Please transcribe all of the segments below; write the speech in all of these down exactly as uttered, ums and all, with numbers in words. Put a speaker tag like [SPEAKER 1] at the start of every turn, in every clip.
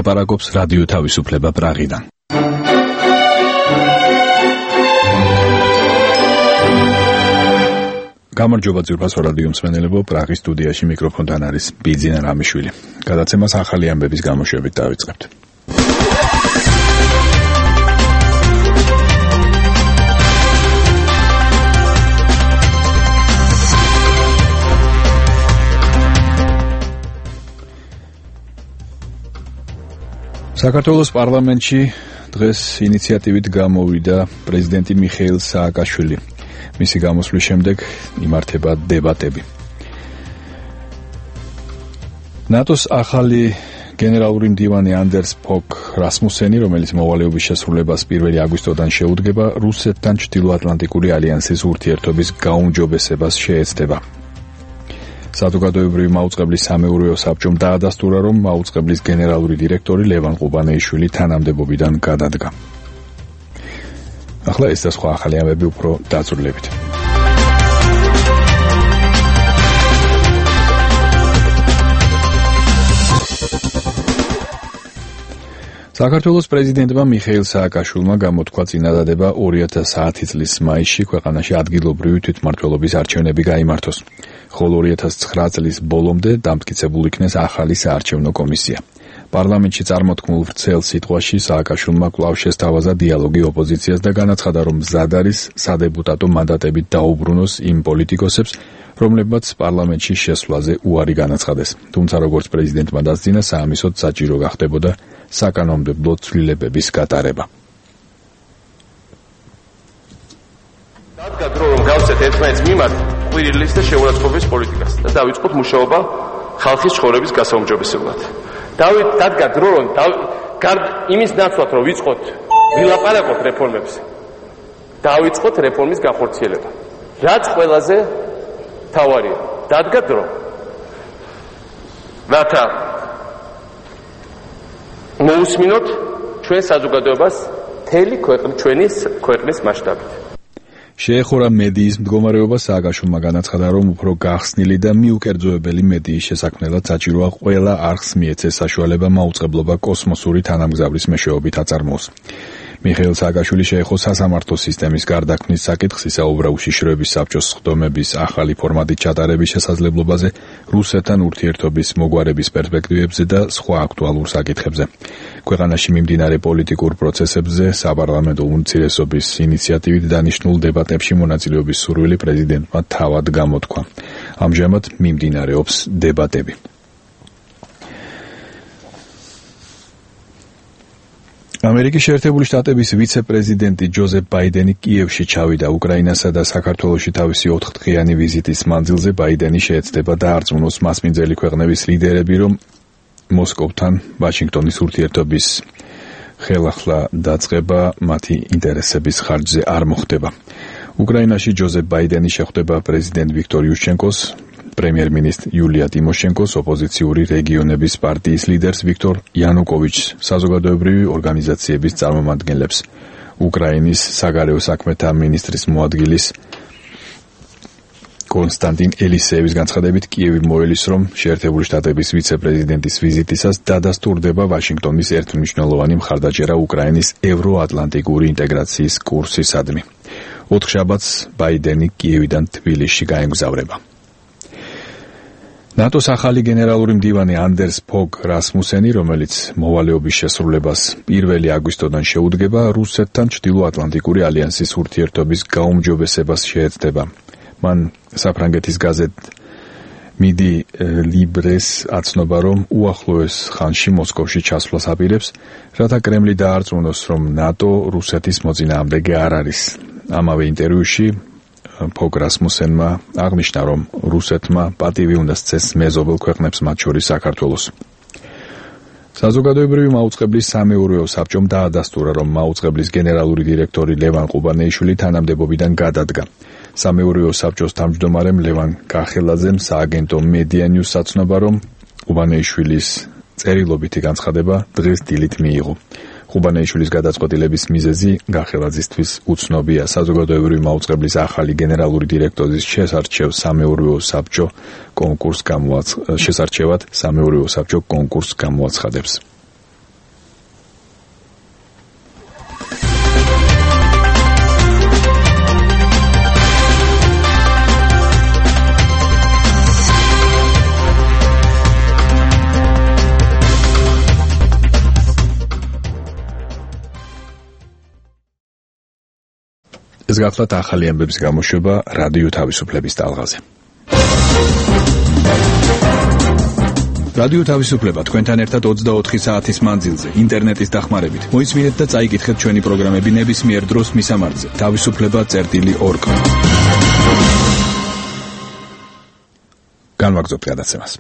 [SPEAKER 1] ლაპარაკობს რადიო თავისუფლება პრაღიდან. გამარჯობა ძვირფასო რადიო მსმენელებო, პრაღის სტუდიაში მიკროფონთან არის ბიძინა რამიშვილი. გადაცემას ახალი ამბების გამოშვებით დავიწყებთ. საქართველოს პარლამენტში დღეს ინიციატივით გამოვიდა პრეზიდენტი მიხეილ სააკაშვილი. მისი გამოსვლის შემდეგ იმართება დებატები. ნატოს ახალი გენერალური მდივანი ანდერს ფოგ რასმუსენი, რომელიც მოვალეობის შესრულებას პირველი აგვისტოდან შეუდგება, რუსეთთან ჩრდილოატლანტიკური ალიანსის ურთიერთობის გაუმჯობესებას შეეცდება. საზოგადოებრივი მაუწყებლის სამეურვეო საბჭომ დაადასტურა, რომ მაუწყებლის გენერალური დირექტორი ლევან ყუბანეიშვილი თანამდებობიდან გადადგა. ახლა ეს და სხვა ახალი ამბები უფრო დაწვრილებით. საქართველოს პრეზიდენტმა მიხეილ სააკაშვილმა გამოთქვა წინადადება ორი ათას ათი წლის მაისში ქვეყანაში ადგილობრივი თვითმმართველობის არჩევნები გაიმართოს, ხოლო ორი ათას ცხრა წლის ბოლომდე დამტკიცებულ იქნეს ახალი საარჩევნო კომისია. პარლამენტში წარმოთქმულ ვრცელ სიტყვაში სააკაშვილმა კვლავ შესთავაზა დიალოგი ოპოზიციას და განაცხადა, რომ მზად არის სადებუტატო მანდატებით დაუბრუნოს იმ პოლიტიკოსებს, რომლებმაც პარლამენტში შესვლაზე უარი განაცხადეს. თუმცა როგორც პრეზიდენტმა დასძინა, საამისოდ საჭირო გახდებოდა საკანონმდებლო ცვლილებების გატარება.
[SPEAKER 2] დადგა დრო, რომ გავცეთ ერთმანეთს მიმართ ყვირილის და შეურაცხყოფის პოლიტიკას და დავიწყოთ მუშაობა ხალხის ცხოვრების გასაუმჯობესებლად. დავით დადგა დრო, რომ იმის ნაცვლად, რომ ვიწყოთ ვილაპარაკოთ რეფორმებზე, დავიწყოთ რეფორმის განხორციელება. რაც ყველაზე თავარია, დადგა დრო. რათა მოусმინოთ ჩვენ საზოგადოებას მთელი ჩვენი ქვეყნის მასშტაბით.
[SPEAKER 1] შეეხურა მედიის მდგომარეობა, სააკაშვილმა განაცხადა, რომ უფრო გახსნილი და მიუკერძოებელი მედიის შესაქმნელად საჭიროა ყველა არხს მიეცეს საშუალება მაუწყებლობა კოსმოსური თანამგზავრის მეშვეობით აწარმოოს. მიხეილ სააკაშვილი შეეხო სასამართლო სისტემის გარდაქმნის საკითხს, ისაუბრა უშიშროების საბჭოს სხდომების ახალი ფორმატით ჩატარების შესაძლებლობაზე, რუსეთთან ურთიერთობის მოგვარების პერსპექტივებზე და სხვა აქტუალურ საკითხებზე. ქვეყანაში მიმდინარე პოლიტიკურ პროცესებზე საპარლამენტო უმცირესობის ინიციატივით დანიშნულ დებატებში მონაწილეობის სურვილი პრეზიდენტმა თავად გამოთქვა. ამჟამად მიმდინარეობს დებატები. ამერიკის შეერთებული შტატების ვიცე-პრეზიდენტი ჯოზეფ ბაიდენი კიევში ჩავიდა. უკრაინასა და საქართველოში თავისი ოთხდღიანი ვიზიტის მანძილზე ბაიდენი შეეცდება დაარწმუნოს მასპინძელი ქვეყნების ლიდერები, რომ მოსკოვთან ვაშინგტონის ურთიერთობის ხელახლა დაწყება მათი ინტერესების ხარჯზე არ მოხდება. უკრაინაში ჯოზეფ ბაიდენი შეხვდება პრეზიდენტ ვიქტორ იუშჩენკოს, პრემიერ-მინისტრ იულია ტიმოშენკოს, ოპოზიციური რეგიონების პარტიის ლიდერს ვიქტორ იანუკოვიჩს, საზოგადოებრივი ორგანიზაციების წარმომადგენლებს. უკრაინის საგარეო საქმეთა მინისტრის მოადგილის კონსტანტინ ელისეევის განცხადებით, კიევი მოელის, რომ შეერთებული შტატების ვიცე-პრეზიდენტის ვიზიტისას დადასტურდება ვაშინგტონის ერთმნიშვნელოვანი მხარდაჭერა უკრაინის ევროატლანტიკური ინტეგრაციის კურსისადმი. ოთხშაბათს ბაიდენი კიევიდან თბილისში გაემგზავრება. ნატოს ახალი გენერალური მდივანი ანდერს ფოგ რასმუსენი, რომელიც მოვალეობის შესრულებას პირველი აგვისტოდან შეუდგება, რუსეთთან ჩრდილოატლანტიკური ალიანსის ურთიერთობის გაუმჯობესებას შეეცდება. მან საფრანგეთის გაზეთ მიდი ლიბრეს აცნობა, რომ უახლოეს ხანში მოსკოვში ჩასვლას აპირებს, რათა კრემლი დაარწმუნოს, რომ ნატო რუსეთის მოწინააღმდეგე არ არის. ამავე ინტერვიუში ფოგ რასმუსენმა აღნიშნა, რომ რუსეთმა პატივი უნდა სცეს მეზობელ ქვეყნებს, მათ შორის საქართველოს. საზოგადოებრივი მაუწყებლის სამეურვეო საბჭომ დაადასტურა, რომ მაუწყებლის გენერალური დირექტორი ლევან ყუბანეიშვილი თანამდებობიდან გადადგა. სამეურვეო საბჭოს თავმჯდომარემ ლევან კახელაძემ სააგენტო მედია ნიუსს აცნობა, რომ ყუბანეიშვილის წერილობითი განცხადება დღეს დილით მიიღო. ყუბანეიშვილის გადაწყვეტილების მიზეზი გახელაძისთვის უცნობია. საზოგადოებრივი მაუწყებლის ახალი გენერალური დირექტორის შესარჩევ სამეურვეო საბჭო კონკურს გამოაცხადებს. შესარჩევად სამეურვეო საბჭო კონკურს გამოაცხადებს. ეს გახლავთ ახალი ამბების გამოშვება რადიო თავისუფლების ტალღაზე. რადიო თავისუფლება თქვენთან ერთად ოცდაოთხი საათის მანძილზე ინტერნეტის დახმარებით. მოისმინეთ და წაიკითხეთ ჩვენი პროგრამები ნებისმიერ დროს მისამართზე თავისუფლება წერტილი ორგ. განვაგრძობთ გადაცემას.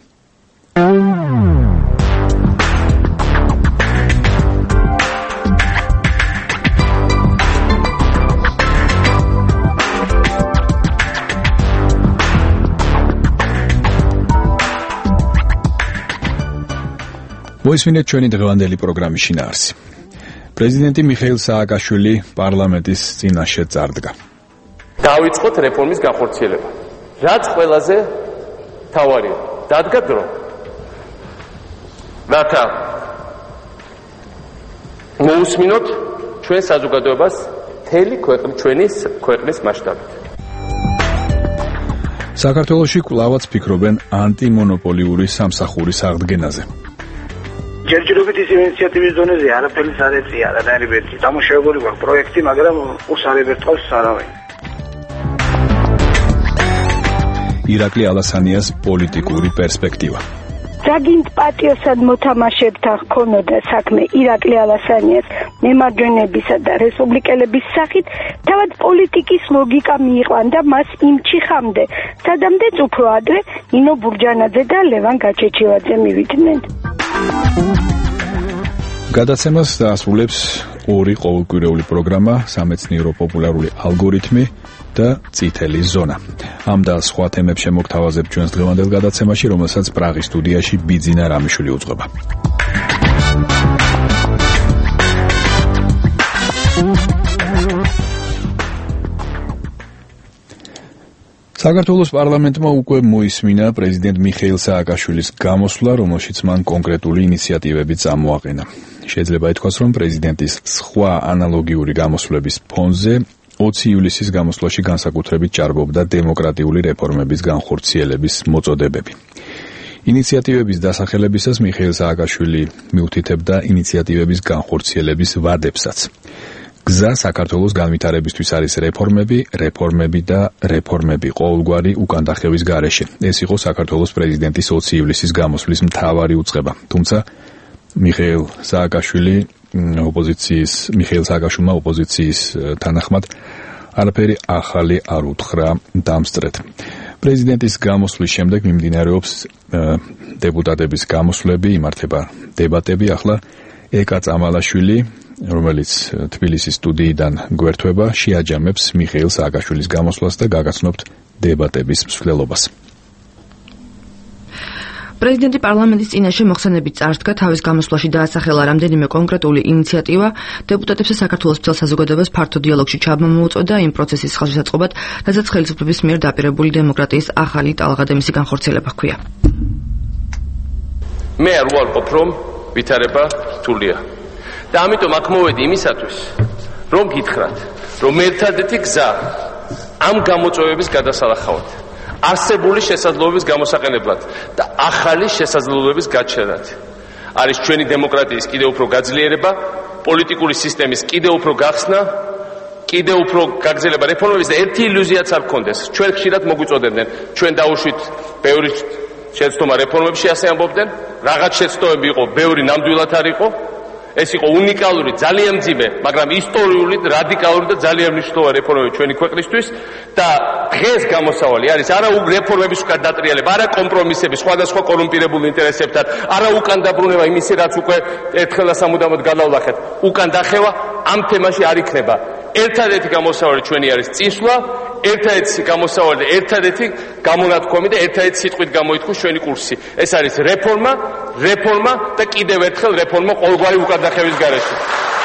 [SPEAKER 1] მოისმინეთ ჩვენი დღევანდელი პროგრამის შინაარსი. პრეზიდენტი მიხეილ სააკაშვილი პარლამენტის წინაშე წარდგა.
[SPEAKER 2] დავიწყოთ რეფორმის განხორციელება. რაც ყველაზე თავარია. დადგა დრო. რათა მოусმინოთ ჩვენ საზოგადოებას მთელი ქვეყნის ჩვენი ქვეყნის მასშტაბით.
[SPEAKER 1] საქართველოში კვლავაც ფიქრობენ ანტიმონოპოლიური სამსახურის აღდგენაზე.
[SPEAKER 3] ჯერჯერობით ის ინიციატივის დონეზე არაფერი არ ეწია, არანაირი დამუშავებული გვაქვს პროექტი, მაგრამ ус არ ებერწყავს არავინ.
[SPEAKER 1] ირაკლი ალასანიას პოლიტიკური პერსპექტივა.
[SPEAKER 4] საგინდ პატიოსად მოთამაშებთან ჰქონოდა საქმე ირაკლი ალასანიას მემარჯვენებისა და რესპუბლიკელების სახით, თავად პოლიტიკის ლოგიკა მიიყვან და მას იმჩიხამდე, სადამდეც უფრო ადრე ნინო ბურჯანაძე და ლევან გაჩეჩილაძე მივიდნენ.
[SPEAKER 1] გადაცემას დაასრულებს ორი ყოველკვირეული პროგრამა სამეცნიერო პოპულარული ალგორითმი და წითელი ზონა. ამ და სხვა თემებს შემოგთავაზებ ჩვენს დღევანდელ გადაცემაში, რომელსაც პრაღის სტუდიაში ბიძინა რამიშვილი უძღვება. საქართველოს პარლამენტმა უკვე მოისმინა პრეზიდენტ მიხეილ სააკაშვილის გამოსვლა, რომელშიც მან კონკრეტული ინიციატივები წამოაყენა. შეიძლება ითქვას, რომ პრეზიდენტის სხვა ანალოგიური გამოსვლების ფონზე ოცი ივლისის გამოსვლაში განსაკუთრებით ჭარბობდა დემოკრატიული რეფორმების განხორციელების მოწოდებები. ინიციატივების დასახელებისას მიხეილ სააკაშვილი მიუთითებდა ინიციატივების განხორციელების ვადებსაც. გზა საქართველოს განვითარებისთვის არის რეფორმები, რეფორმები და რეფორმები ყოველგვარი უკანდახევის გარეშე. ეს იყო საქართველოს პრეზიდენტის ოცი ივლისის გამოსვლის მთავარი უწყება. თუმცა მიხეილ სააკაშვილი ოპოზიციის მიხეილ სააკაშვილმა ოპოზიციის თანახმად არაფერი ახალი არ უთხრა დამსწრეთ. პრეზიდენტის გამოსვლის შემდეგ მიმდინარეობს დეპუტატების გამოსვლები, იმართება დებატები. ახლა ეკა წამალაშვილი, რომელიც თბილისის სტუდიიდან გვერდება, შეაჯამებს მიხეილ სააკაშვილის გამოსვლას და გაგაცნობთ დებატების მსვლელობას.
[SPEAKER 5] პრეზიდენტი პარლამენტის წინაშე მოხსენებით წარდგა, თავის გამოსვლაში დაასახელა რამდენიმე კონკრეტული ინიციატივა, დეპუტატებს და საქართველოს მთელ საზოგადოებას ფართო დიალოგში ჩაბმა მოუწოდა იმ პროცესის ხელშესაწყობად, რაზეც ხელისუფლების მიერ დაპირებული დემოკრატიის ახალი ტალღა და მისი განხორციელება ჰქვია.
[SPEAKER 2] მე არ ვარყოფ, რომ ვითარება რთულია. და ამიტომ აქ მოვედი იმისათვის, რომ გითხრათ, რომ ერთადერთი გზა ამ გამოწვევების გადასალახავად, არსებული შესაძლებლობების გამოსაყენებლად და ახალი შესაძლებლობების გაჩენად არის ჩვენი დემოკრატიის კიდევ უფრო გაძლიერება, პოლიტიკური სისტემის კიდევ უფრო გახსნა, კიდევ უფრო გაგრძელება რეფორმების და ერთი ილუზიაც არ გქონდეს. ჩვენ ხშირად მოგვიწოდებდნენ, ჩვენ დაუშვით ბევრი შეცდომა რეფორმებში, ასე ამბობდნენ, რაღაც შეცდომები იყო, ბევრი ნამდვილად არ იყო. ეს იყო უნიკალური, ძალიან მძიმე, მაგრამ ისტორიული, რადიკალური და ძალიან მნიშვნელოვანი რეფორმები ჩვენი ქვეყნისთვის და დღეს გამოსავალი არის არა რეფორმების უკან დატრიალება, არა კომპრომისები სხვადასხვა კორუმპირებულ ინტერესებთან, არა უკან დაბრუნება იმისა, რაც უკვე ერთხელ და სამუდამოდ განავლახეთ. უკან დახევა ამ თემაში არ იქნება. ერთადერთი გამოსავალი ჩვენი არის წინსვლა, ერთადერთი გამოსავალი, ერთადერთი გამონათქვამი და ერთადერთი სიტყვით გამოითქვა ჩვენი კურსი. ეს არის რეფორმა, რეფორმა და კიდევ ერთხელ რეფორმა ყოველგვარი უკანდახევის გარეშე.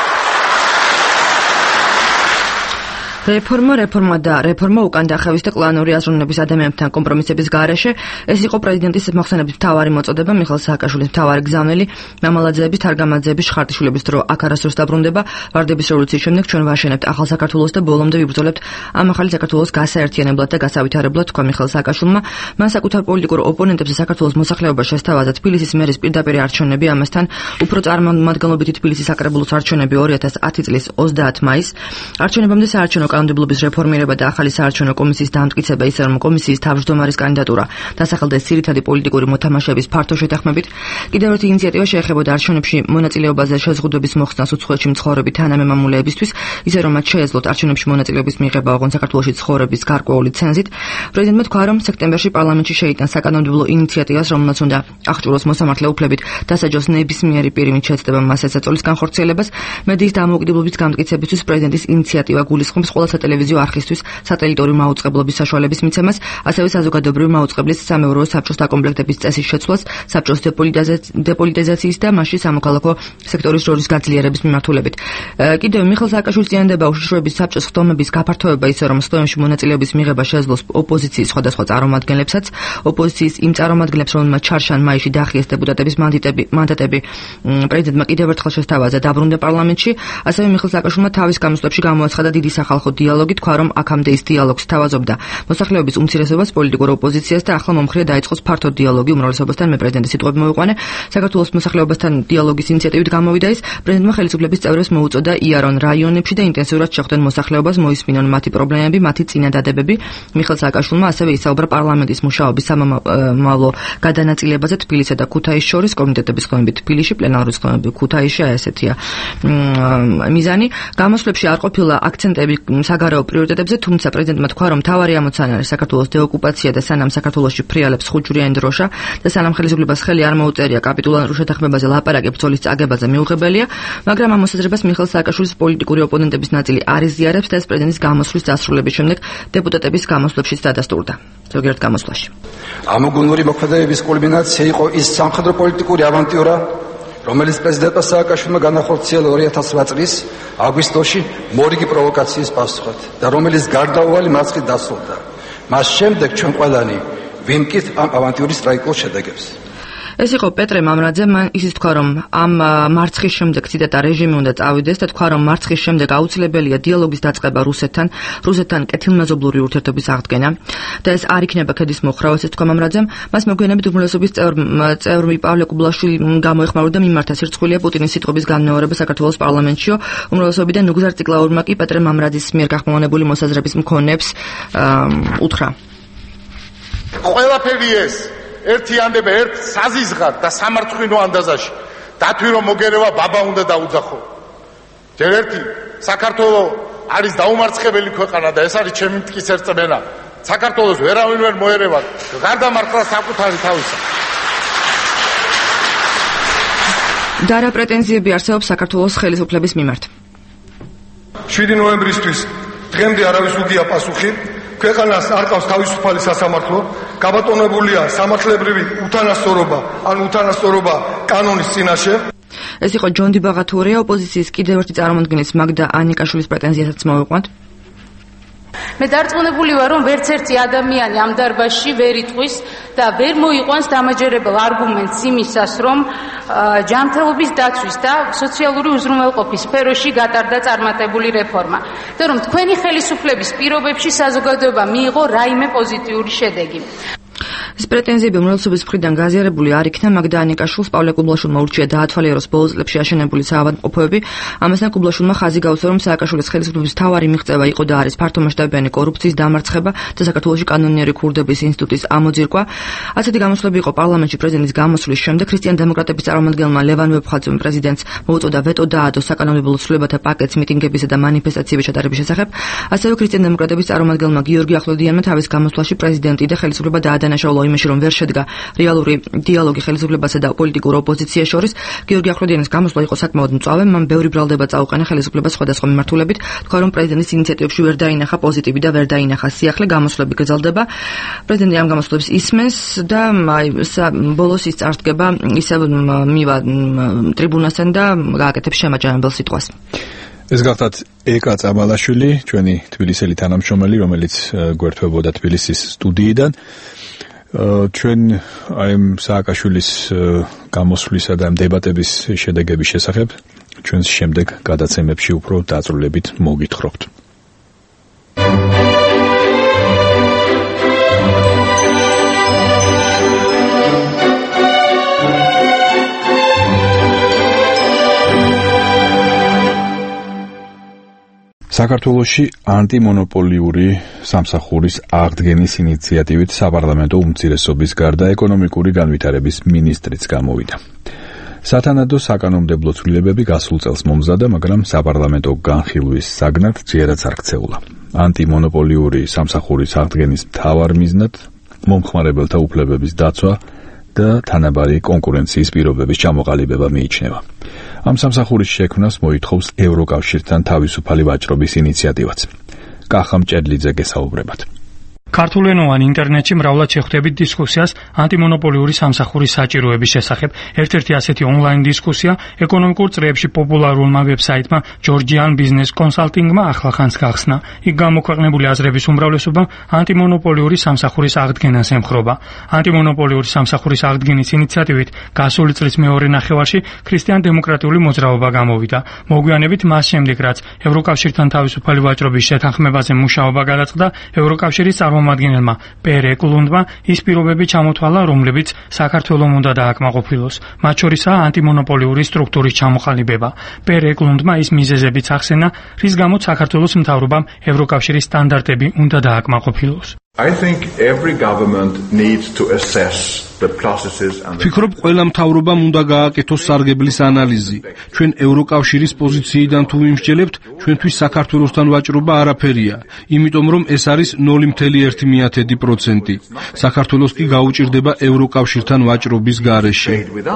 [SPEAKER 5] რეფორმა, რეფორმა და რეფორმა უკანდახევის და კლანური აზროვნების ადამიანებთან კომპრომისების გარეშე. ეს იყო პრეზიდენტის მოხსენების მთავარი მოწოდება, მიხეილ სააკაშვილის მთავარი გზავნილი, მამალაძეების, თარგამაძეების, ხარტიშვილების დრო აქ არასდროს დაბრუნდება. ვარდების რევოლუციის შემდეგ ჩვენ ვაშენებთ ახალ საქართველოს და ბოლომდე ვიბრძოლებთ ამ ახალი საქართველოს გასაერთიანებლად და გასავითარებლად, თქვა მიხეილ სააკაშვილმა. მან საკუთარ პოლიტიკურ ოპონენტებს საქართველოს მოსახლეობა შესთავაზა თბილისის მერის პირდაპირ არჩევნები, ამასთან უფრო წარმომადგენლობითი თბილისის საკრებულოს არჩევნები ორი ათას ათი წლის ოცდაათ მაისს. არჩევნებამდე საარჩევნო საკანონმდებლობის რეფორმირება და ახალი საარჩევნო კომისიის დამტკიცება, ისე რომ კომისიის თავმჯდომარის კანდიდატურა დასახელდეს ძირითადი პოლიტიკური მოთამაშეების ფართო შეთანხმებით. კიდევ ერთი ინიციატივა შეეხებოდა არჩევნებში მონაწილეობაზე შეზღუდვების მოხსნას უცხოეთში მცხოვრები თანამემამულეებისთვის, ისე რომ მათ შეეძლოთ არჩევნებში მონაწილეობის მიღება ოღონდ საქართველოში ცხოვრების გარკვეული ცენზით. პრეზიდენტმა თქვა, რომ სექტემბერში პარლამენტში შეიტანს საკანონმდებლო ინიციატივას, რომელმაც უნდა აღჭურვოს მოსამართლე უფლებით დასაჯოს ნებისმიერი პირი, ვინც შეეცდება მას ეწოლის განხორციელებას. მედიის დამოუკიდებლობის გამტკიცებისთვის პრეზიდენტის ინიციატივა გულისხმობს ყველა სატელევიზიო არხისთვის სატელიტური მაუწყებლობის საშუალების მიცემას, ასევე საზოგადოებრივი მაუწყებლის სამეურვეო საბჭოს დაკომპლექტების წესის შეცვლას, საბჭოს დეპოლიტიზაციის და მასში სამოქალაქო სექტორის როლის გაძლიერების მიმართულებით. კიდევ მიხეილ სააკაშვილის წინააღმდება უშიშროების საბჭოს ხდომების გაფართოება, ისე რომ ხდომებში მონაწილეობის მიღება შეეძლოს ოპოზიციის სხვადასხვა წარმომადგენლებსაც, ოპოზიციის იმ წარმომადგენლებს, რომელმაც ჩარშან მაისში დაახიეს დეპუტატების მანდატები, მანდატები პრეზიდენტმა კიდევ ერთხელ შესთავაზა დაბრუნდა პარლამენტში. ასევე მიხეილ სააკაშვილმა თავის გამოსვლებში გამოაცხადა დიდი სახალხო დიალოგი, თქვა, რომ აქამდე ის დიალოგს თავაზობდა მოსახლეობის უმცირესობას, პოლიტიკურ ოპოზიციას და ახლა მომხრე დაიწყოს ფართო დიალოგი უმრავლესობასთან. მე პრეზიდენტის სიტყვები მოვიყვანე. საქართველოს მოსახლეობასთან დიალოგის ინიციატივით გამოვიდა ის. პრეზიდენტმა ხელისუფლების წევრებს მოუწოდა იარონ რაიონებში და ინტენსიურად შეხვდნენ მოსახლეობას, მოისმინონ მათი პრობლემები, მათი წინადადებები. მიხეილ სააკაშვილმა ასევე ისაუბრა პარლამენტის მუშაობის სამომავლო გადანაწილებაზე თბილისსა და ქუთაისის შორის, კომიტეტების ხმები თბილისში, პლენარული ხმები ქუთაისში, აი ესეთია მიზანი. გამოსვლებში არ ყოფილა აქცენტები საგარეო პრიორიტეტებზე, თუმცა პრეზიდენტმა თქვა, რომ მთავარი ამოცანა არის საქართველოს დეოკუპაცია და სანამ საქართველოში ფრიალებს ხუჭვრიანი დროშა და სანამ ხელისუფლებას ხელი არ მოუწერია კაპიტულარულ შეთანხმებაზე ლაპარაკი ბრძოლის წაგებაზე მიუღებელია, მაგრამ ამ მოსაზრებას მიხეილ სააკაშვილის პოლიტიკური ოპონენტების ნაწილი არ იზიარებს და ეს პრეზიდენტის გამოსვლის დასრულების შემდეგ დეპუტატების გამოსვლებშიც დადასტურდა. ზოგიერთ გამოსვლაში.
[SPEAKER 6] ამოგონური მოქმედებების კულმინაცია იყო ის სამხედრო პოლიტიკური ავანტიურა, რომელიც პრეზიდენტმა სააკაშვილმა განახორციელა ორი ათას ოთხ წლის აგვისტოში მორიგი პროვოკაციის პასუხად და რომელიც გარდაუვალი მარცხით დასრულდა. მას შემდეგ ჩვენ ყველანი ვიმკით ამ ავანტიურის ტრაგიკულ შედეგებს.
[SPEAKER 5] ეს იყო პეტრე მამრაძე. მან ისიც თქვა, რომ ამ მარცხის შემდეგ ციტატა რეჟიმი უნდა წავიდეს და თქვა, რომ მარცხის შემდეგ აუცილებელია დიალოგის დაწყება რუსეთთან, რუსეთთან კეთილმეზობლური ურთიერთობის აღდგენა და ეს არ იქნება ქედის მოხრა, ესეც თქვა მამრაძემ. მას მოგვიანებით უმრავლესობის წევრი პავლე კუბლაშვილი გამოეხმაურა და მიმართა სირცხვილია პუტინის სიტყვების განმეორება საქართველოს პარლამენტშიო. უმრავლესობიდან ნუგზარ ციკლაურმა კი პეტრე მამრაძის მიერ გახმოვანებული მოსაზრების მქონეებს უთხრა.
[SPEAKER 7] ყველაფერი ეს ერთიანდება ერთ საზიზღად და სამარცხვინო ანდაზაში. დათვი რომ მოგერევა ბაბა უნდა დაუძახო. ჯერ ერთი საქართველოს არის დაუმარცხებელი ქვეყანა და ეს არის ჩემი მტკის ერწმენა. საქართველოს ვერავინ ვერ მოერევა გარდა მართლა საკუთარი თავისა.
[SPEAKER 5] და რა პრეტენზიები არსებობს საქართველოს ხელისუფლების მიმართ?
[SPEAKER 8] შვიდი ნოემბრისთვის დღემდე არავის უგია პასუხი. ქვეყანას არ ყავს თავისუფალი სასამართლო, გაბატონებულია სამართლებრივი უთანასწორობა, ან უთანასწორობა კანონის წინაშე.
[SPEAKER 5] ეს იყო ჯონდი ბაღათურია, ოპოზიციის კიდევ ერთი წარმომადგენლის მაგდა ანიკაშვილის პრეტენზიასაც მოვიყვანთ.
[SPEAKER 9] მე დარწმუნებული ვარ, რომ ვერც ერთი ადამიანი ამ დარბაზში ვერ იტყვის და ვერ მოიყვანს დამაჯერებელ არგუმენტს იმისას, რომ ჯანმრთელობის დაცვის და სოციალური უზრუნველყოფის სფეროში გატარდა წარმატებული რეფორმა და რომ თქვენი ხელისუფლების პირობებში საზოგადოება მიიღო რაიმე პოზიტიური შედეგი. ეს პრეტენზიები უმრავლესობის მხრიდან გაზიარებული არ იქნა, მაგდა ანიკაშვილს პავლე კუბლაშვილმა ურჩია დაათვალიეროს ბოლო წლებში აშენებული საავადმყოფოები. ამასთან კუბლაშვილმა ხაზი გაუწევ, რომ სააკაშვილის ხელისუფლების მთავარი მიღწევა იყო და არის ფართომასშტაბიანი კორუფციის დამარცხება და საქართველოში კანონიერი ქურდების ინსტიტუტის ამოძირკვა. ასეთი გამოსვლები იყო პარლამენტში პრეზიდენტის გამოსვლის შემდეგ. ქრისტიან-დემოკრატების წარმომადგენელმა ლევან ვეფხაძემ პრეზიდენტს მოუწოდა ვეტო დაადო საკანონმდებლო ცვლილებათა პაკეტს მიტინგებისა და მანიფესტაციების ჩატარების შესახებ. ასევე ქრისტიან-დემოკრატების წარმომადგენელმა გიორგი ახვლედიანმა თავის გამოსვლაში პრეზიდენტი და ხელისუფლება დაადანაშაულა იმაში, რომ ვერ შედგა რეალური დიალოგი ხელისუფლებასა და პოლიტიკურ ოპოზიციას შორის. გიორგი ახვლედიანის გამოსვლა იყო საკმაოდ მწვავე, მან ბევრი ბრალდება წაუყენა ხელისუფლებას სხვადასხვა მიმართულებით. თქვა, რომ პრეზიდენტის ინიციატივებში ვერ დაინახა პოზიტივი და ვერ დაინახა სიახლე, გამოსვლები გრძელდება. პრეზიდენტი ამ გამოსვლებს ისმენს და აი ბოლოს ის წარდგება ისევ მივა ტრიბუნასთან და გააკეთებს შემაჯამებელ სიტყვას.
[SPEAKER 1] ეს გახდათ ეკა წაბალაშვილი, ჩვენი თბილისელი თანამშრომელი, რომელიც გვერდთვებოდა თბილისის სტუდიიდან. ჩვენ აი სააკაშვილის გამოსვლისა და დებატების შედეგების შესახებ ჩვენს შემდეგ გადაცემებში უფრო დაწვრილებით მოგითხრობთ. საქართველოში ანტიმონოპოლიური სამსახურის აღდგენის ინიციატივით საპარლამენტო უმცირესობის გარდა ეკონომიკური განვითარების მინისტრიც გამოვიდა. სათანადო საკანონმდებლო ცვლილებები გასულ წელს მომზადა, მაგრამ საპარლამენტო განხილვის საგნად ძიერაც არ ქცეულა. ანტიმონოპოლიური სამსახურის აღდგენის მთავარ მიზნად მომხმარებელთა უფლებების დაცვა და თანაბარი კონკურენციის პირობების ჩამოყალიბება მიიჩნევა. ამ სამსახურის შექმნას მოითხოვს ევროკავშირთან თავისუფალი ვაჭრობის ინიციატივაც. კახა მჭედლიძე გესაუბრებათ.
[SPEAKER 10] ქართულენოვან ინტერნეტში მრავლად შეხვდებით დისკუსიას ანტიმონოპოლიური სამსახურის საჭიროების შესახებ. ერთ-ერთი ასეთი ონლაინ დისკუსია ეკონომიკურ წრეებში პოპულარულმა ვებსაიტმა Georgian Business Consulting-მა ახლახანს გახსნა. იქ გამოქვეყნებული აზრების უმრავლესობა ანტიმონოპოლიური სამსახურის აღდგენას ემხრობა. ანტიმონოპოლიური სამსახურის აღდგენის ინიციატივით გასული წლის მეორე ნახევარში ქრისტიან-დემოკრატიული მოძრაობა გამოვიდა. მოგვიანებით მას შემდეგ, რაც ევროკავშირთან თავისუფალი ვაჭრობის შეთანხმებაზე მუშაობა გადაწყდა, ევროკავშირის წარმომადგენელმა პერ ეკლუნდმა ის პირობები ჩამოთვალა, რომლებიც საქართველომ უნდა დააკმაყოფილოს. მათ შორისაა ანტიმონოპოლიური სტრუქტურის ჩამოყალიბება. პერ ეკლუნდმა ის მიზეზებიც ახსენა, რის გამოც საქართველოს მთავრობამ ევროკავშირის სტანდარტები უნდა დააკმაყოფილოს.
[SPEAKER 11] I think every government needs to assess the processes and
[SPEAKER 12] ფიქრობ, ყველა მთავრობამ უნდა გააკეთოს სარგებლის ანალიზი. ჩვენ ევროკავშირის პოზიციიდან თუ ვიმსჯელებთ, ჩვენთვის საქართველოსთან ვაჭრობა არაფერია, იმიტომ რომ ეს არის ნული ფاصლე ერთი პროცენტი. საქართველოს კი გაუჭირდება ევროკავშირთან ვაჭრობის გარეშე.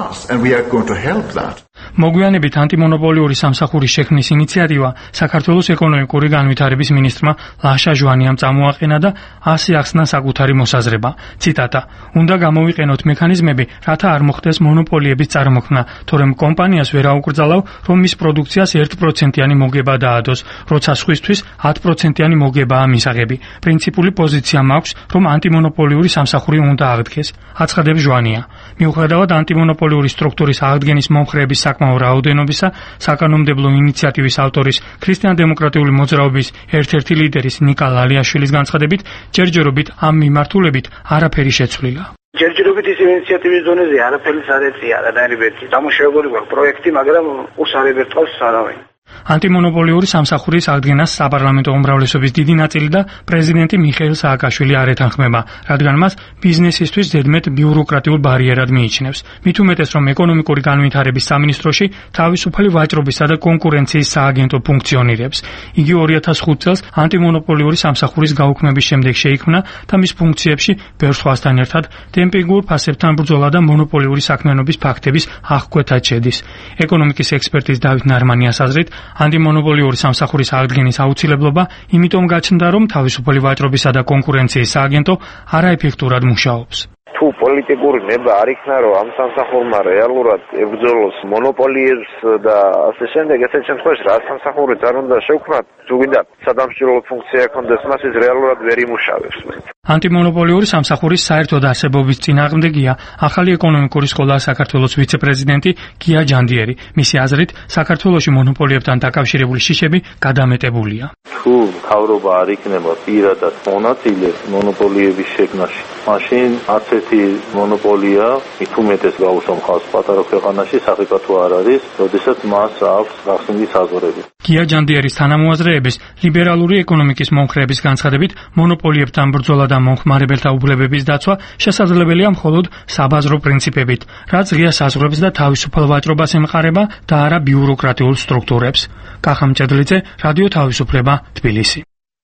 [SPEAKER 10] მოგვიანებით ანტიმონოპოლიური სამსახურის შექმნის ინიციატივა საქართველოს ეკონომიკური განვითარების მინისტრმა ლაშა ჟვანიამ წამოაყენა და ასე ახსნა საკუთარი მოსაზრება. ციტატა: "უნდა გამოვიყენოთ მექანიზმები, რათა არ მოხდეს მონოპოლიების წარმოქმნა, თორემ კომპანიას ვერ აუკრძალავ, რომ მის პროდუქციას ერთ პროცენტიანი მოგება დაადოს, როცა სხვისთვის ათი პროცენტიანი მოგებაა მისაღები. პრინციპული პოზიცია მაქვს, რომ ანტიმონოპოლიური სამსახური უნდა აღდგეს", აცხადებს ჟვანია. მიუხედავად ანტიმონოპოლიური სტრუქტურის აღდგენის მომხრეების საკმაო რაოდენობისა, საკანონმდებლო ინიციატივის ავტორის ქრისტიან-დემოკრატიული მოძრაობის ერთ-ერთი ლიდერის ნიკა ლალიაშვილის განცხადებით, ჯერჯერობით ამ მიმართულებით არაფერი შეცვლილა.
[SPEAKER 3] ჯერჯერობით ის ინიციატივის დონეზე არაფერი არ ეწია, არანაირი დამუშავებული გვაქვს პროექტი, მაგრამ უს არ ებერტყავს არავინ.
[SPEAKER 10] ანტიმონოპოლიური სამსახურის აღდგენას საპარლამენტო უმრავლესობის დიდი ნაწილი და პრეზიდენტი მიხეილ სააკაშვილი არ ეთანხმება, რადგან მას ბიზნესისთვის ზედმეტ ბიუროკრატიულ ბარიერად მიიჩნევს. მით უმეტეს, რომ ეკონომიკური განვითარების სამინისტროში თავისუფალი ვაჭრობისა და კონკურენციის სააგენტო ფუნქციონირებს. იგი ორი ათას ხუთი წელს ანტიმონოპოლიური სამსახურის გაუქმების შემდეგ შეიქმნა და მის ფუნქციებში ბევრ სხვასთან ერთად დემპინგურ ფასებთან ბრძოლა და მონოპოლიური საქმიანობის ფაქტების აღკვეთაც შედის. ეკონომიკის ექსპერტის დავით ნარმანიას აზრით, ანტიმონოპოლიური სამსახურის აღდგენის აუცილებლობა იმიტომ გაჩნდა, რომ თავისუფალი ვაჭრობისა და კონკურენციის სააგენტო არაეფექტურად მუშაობს.
[SPEAKER 13] თუ პოლიტიკური ნება არ იქნა, რომ ამ სამსახურმა რეალურად ებრძოლოს მონოპოლიებს და ასე შემდეგ, ესეთ შემთხვევაში რა სამსახური არ უნდა შევქმნათ, თუ გინდა სადამსჯელო ფუნქცია ჰქონდეს, მას ის რეალურად ვერ იმუშავებს.
[SPEAKER 10] ანტიმონოპოლიური სამსახურის საერთოდ არსებობის წინააღმდეგია ახალი ეკონომიკური სკოლის საქართველოს ვიცე-პრეზიდენტი გია ჯანდიერი. მისი აზრით, საქართველოში მონოპოლიებთან დაკავშირებული შიშები გადამეტებულია.
[SPEAKER 14] თუ მთავრობა არ იქნება პირადად მონაწილე მონოპოლიების შექმნაში, მაშინ არც ერთი მონოპოლია მით უმეტეს გაუსამხავს პატარა ქვეყანაში სახიფათო არ არის, როდესაც მას აქვს გახსნილი საზღვრები.
[SPEAKER 10] გია ჯანდიერის თანამოაზრეების ლიბერალური ეკონომიკის მომხრეების განცხადებით, მონოპოლიებთან ბრძოლა და მომხმარებელთა უფლებების დაცვა შესაძლებელია მხოლოდ საბაზრო პრინციპებით, რაც ღია საზღვრებს და თავისუფალ ვაჭრობას ემყარება და არა ბიუროკრატიულ სტრუქტურებს. კახა მჭედლიძე, რადიო თავისუფლება, თბილისი.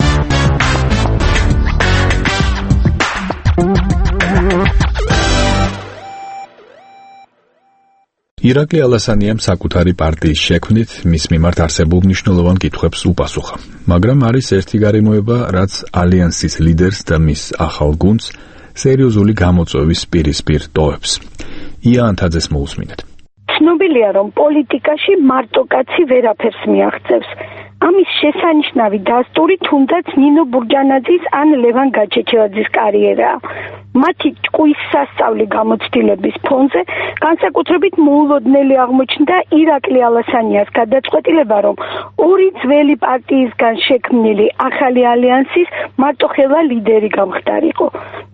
[SPEAKER 1] ირაკლი ალასანიამ საკუთარი პარტიის შექმნით მის მიმართ არსებულ მნიშვნელოვან კითხვებს უპასუხა. მაგრამ არის ერთი გარემოება, რაც ალიანსის ლიდერს და მის ახალ გუნდს სერიოზული გამოწვევის პირისპირ ტოვებს. ია ანთაძეს მოусმინეთ.
[SPEAKER 4] ცნობილია, რომ პოლიტიკაში მარტო კაცი ვერაფერს მიაღწევს. ამის შესანიშნავი დასტური თუნდაც ნინო ბურჯანაძის ან ლევან გაჩეჩევაძის კარიერაა. მათი ჭკუის სასწავლი გამოცდილების ფონზე განსაკუთრებით მოულოდნელი აღმოჩნდა ირაკლი ალასანიას გადაწყვეტილება, რომ ორი ძველი პარტიისგან შექმნილი ახალი ალიანსის მარტოხელა ლიდერი გამხდარიყო.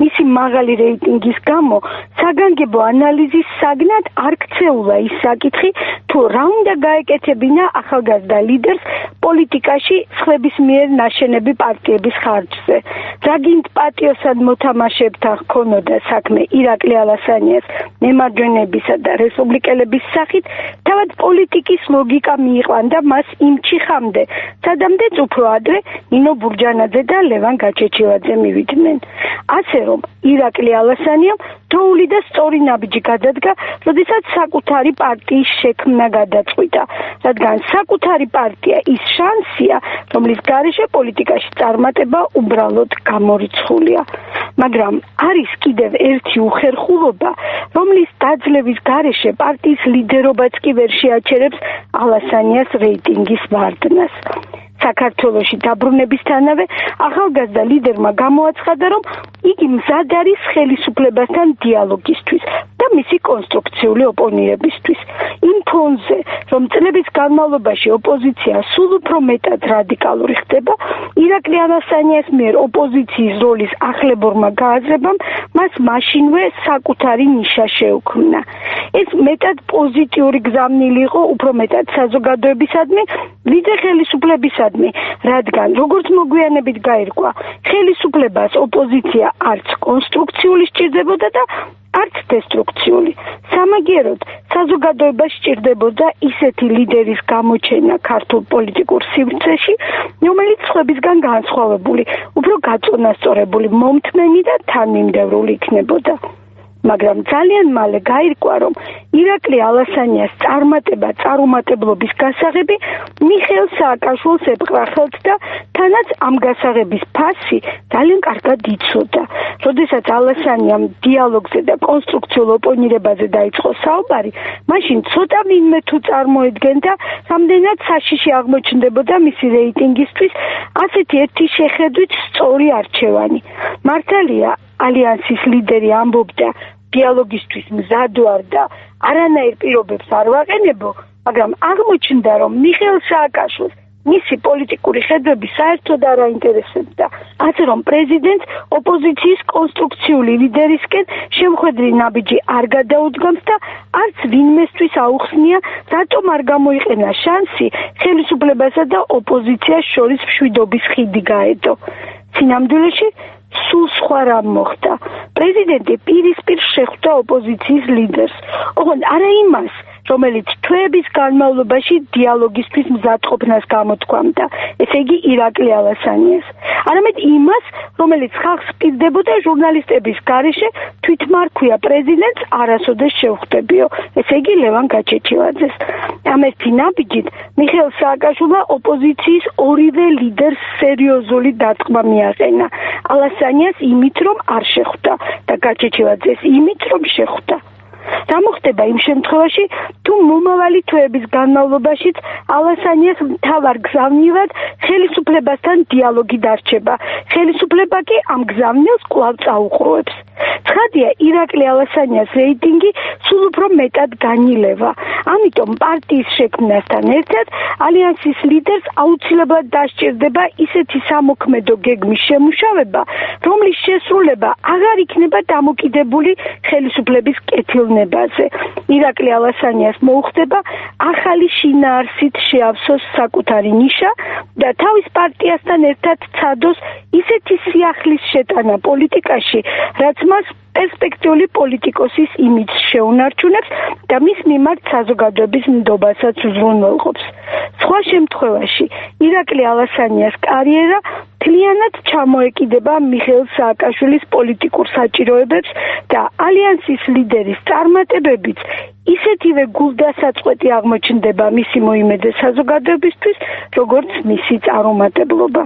[SPEAKER 4] მისი მაღალი რეიტინგის გამო საგანგებო ანალიზის საგნად არ ქცეულა ის საკითხი, თუ რა უნდა გაეკეთებინა ახალგაზრდა ლიდერს პოლიტიკაში სხვების მიერ ნაშენები პარტიების ხარჯზე. რა გინდ პატიოსად მოთამაშეებთან ჰქონოდა საქმე ირაკლი ალასანიას მემარჯვენეებისა და რესპუბლიკელების სახით, თავად პოლიტიკის ლოგიკა მიიყვანდა მას იმ ჩიხამდე, სადამდეც უფრო ადრე ნინო ბურჯანაძე და ლევან გაჩეჩილაძე მივიდნენ. ასე რომ ირაკლი ალასანიამ დროული და სწორი ნაბიჯი გადადგა, როდესაც საკუთარი პარტიის შექმნა გადაწყვიტა, რადგან საკუთარი პარტია ის შანსია, რომლის გარეშე პოლიტიკაში წარმატება უბრალოდ გამორიცხულია. მაგრამ არის კიდევ ერთი უხერხულობა, რომლის დაძლევის გარეშე პარტიის ლიდერობაც კი ვერ შეაჩერებს ალასანიას რეიტინგის ვარდნას. საქართველოში დაბრუნებისთანავე ახალგაზრდა ლიდერმა გამოაცხადა, რომ იგი მზად არის ხელისუფლებასთან დიალოგისთვის და მისი კონსტრუქციული ოპონირებისთვის. იმ ფონზე, რომ წლების განმავლობაში ოპოზიცია სულ უფრო მეტად რადიკალური ხდება, ირაკლი ალასანიას მიერ ოპოზიციის როლის ახლებორმა გააზრებამ მას მაშინვე საკუთარი ნიშა შეუქმნა. ეს მეტად პოზიტიური გზავნილი იყო უფრო მეტად საზოგადოებისადმი, ვიდრე ხელისუფლებისადმი, რადგან როგორც მოგვიანებით გაირკვა, ხელისუფლებას ოპოზიცია არც კონსტრუქციული სჭირდებოდა და არც დესტრუქციული. სამაგიეროდ საზოგადოებას სჭირდებოდა ისეთი ლიდერის გამოჩენა ქართულ პოლიტიკურ სივრცეში, რომელიც სხვებისგან განსხვავებული, უფრო გაწონასწორებული, მომთმენი და თანმიმდევრული იქნებოდა. მაგრამ ძალიან მალე გაირკვა, რომ ირაკლი ალასანიას წარმატება წარუმატებლობის გასაღები მიხეილ სააკაშვილს ეპყრა ხელთ და თანაც ამ გასაღების ფასი ძალიან კარგად იცოდა. როდესაც ალასანიამ დიალოგზე და კონსტრუქციულ ოპონირებაზე დაიწყო საუბარი, მაშინ ცოტა ვინმე თუ წარმოედგენდა, რამდენად საშიში აღმოჩნდებოდა მისი რეიტინგისთვის ასეთი ერთი შეხედვით სწორი არჩევანი. მართალია, ალიანსის ლიდერი ამბობდა დიალოგისთვის მზად ვარ და არანაირ პირობებს არ ვაყენებო, მაგრამ აღმოჩნდა, რომ მიხეილ სააკაშვილს მისი პოლიტიკური ხედვები საერთოდ არ აინტერესებდა. ასე რომ პრეზიდენტს ოპოზიციის კონსტრუქციული ლიდერისკენ შემხედრი ნაბიჯი არ გადაუდგამს და არც ვინმესთვის აუხსნია, რატომ არ გამოიყენა შანსი ხელისუფლებასა და ოპოზიციას შორის მშვიდობის ხიდი გაედო. სინამდვილეში სულ სხვა რამ მოხდა. პრეზიდენტი პირისპირ შეხვდა ოპოზიციის ლიდერს, ოღონდ არა იმას, რომელიც თვეების განმავლობაში დიალოგისთვის მზადყოფნას გამოთქვამდა, ესე იგი ირაკლი ალასანიას, არამედ იმას, რომელიც ხალხს პირდებოდა ჟურნალისტების გარეშე თვითმარქვია პრეზიდენტს არასოდეს შევხვდებიო, ესე იგი ლევან გაჩეჩილაძეს. ამ ერთი ნაბიჯით მიხეილ სააკაშვილმა ოპოზიციის ორივე ლიდერს სერიოზული დარტყმა მიაყენა. ალასანიას იმით, რომ არ შეხვდა და გაჩეჩილაძეს იმით, რომ შეხვდა. რა მოხდება იმ შემთხვევაში, თუ მომავალი თვეების განმავლობაშიც ალასანიას მთავარ გზავნილად ხელისუფლებასთან დიალოგი დარჩება, ხელისუფლება კი ამ გზავნილს კვლავ წაუყრუებს. ცხადია, ირაკლი ალასანიას რეიტინგი სულ უფრო მეტად განილევა. ამიტომ პარტიის შექმნასთან ერთად ალიანსის ლიდერს აუცილებლად დასჭირდება ისეთი სამოქმედო გეგმის შემუშავება, რომლის შესრულება აღარ იქნება დამოკიდებული ხელისუფლების კეთილნებაზე. ირაკლი ალასანიას მოუხდება ახალი შინაარსით შეავსოს საკუთარი ნიშა და თავის პარტიასთან ერთად ცადოს ისეთი სიახლის შეტანა პოლიტიკაში, რაც მას პერსპექტიული პოლიტიკოსის იმიჯს შეუნარჩუნებს და მის მიმართ საზოგადოების ნდობასაც უზრუნველყოფს. სხვა შემთხვევაში ირაკლი ალასანიას კარიერა მთლიანად ჩამოეკიდება მიხეილ სააკაშვილის პოლიტიკურ საჭიროებებს და ალიანსის ლიდერის წარმატებებიც ისეთივე გულდასაწყვეტი აღმოჩნდება მისი მოიმედე საზოგადოებისთვის, როგორც მისი წარუმატებლობა.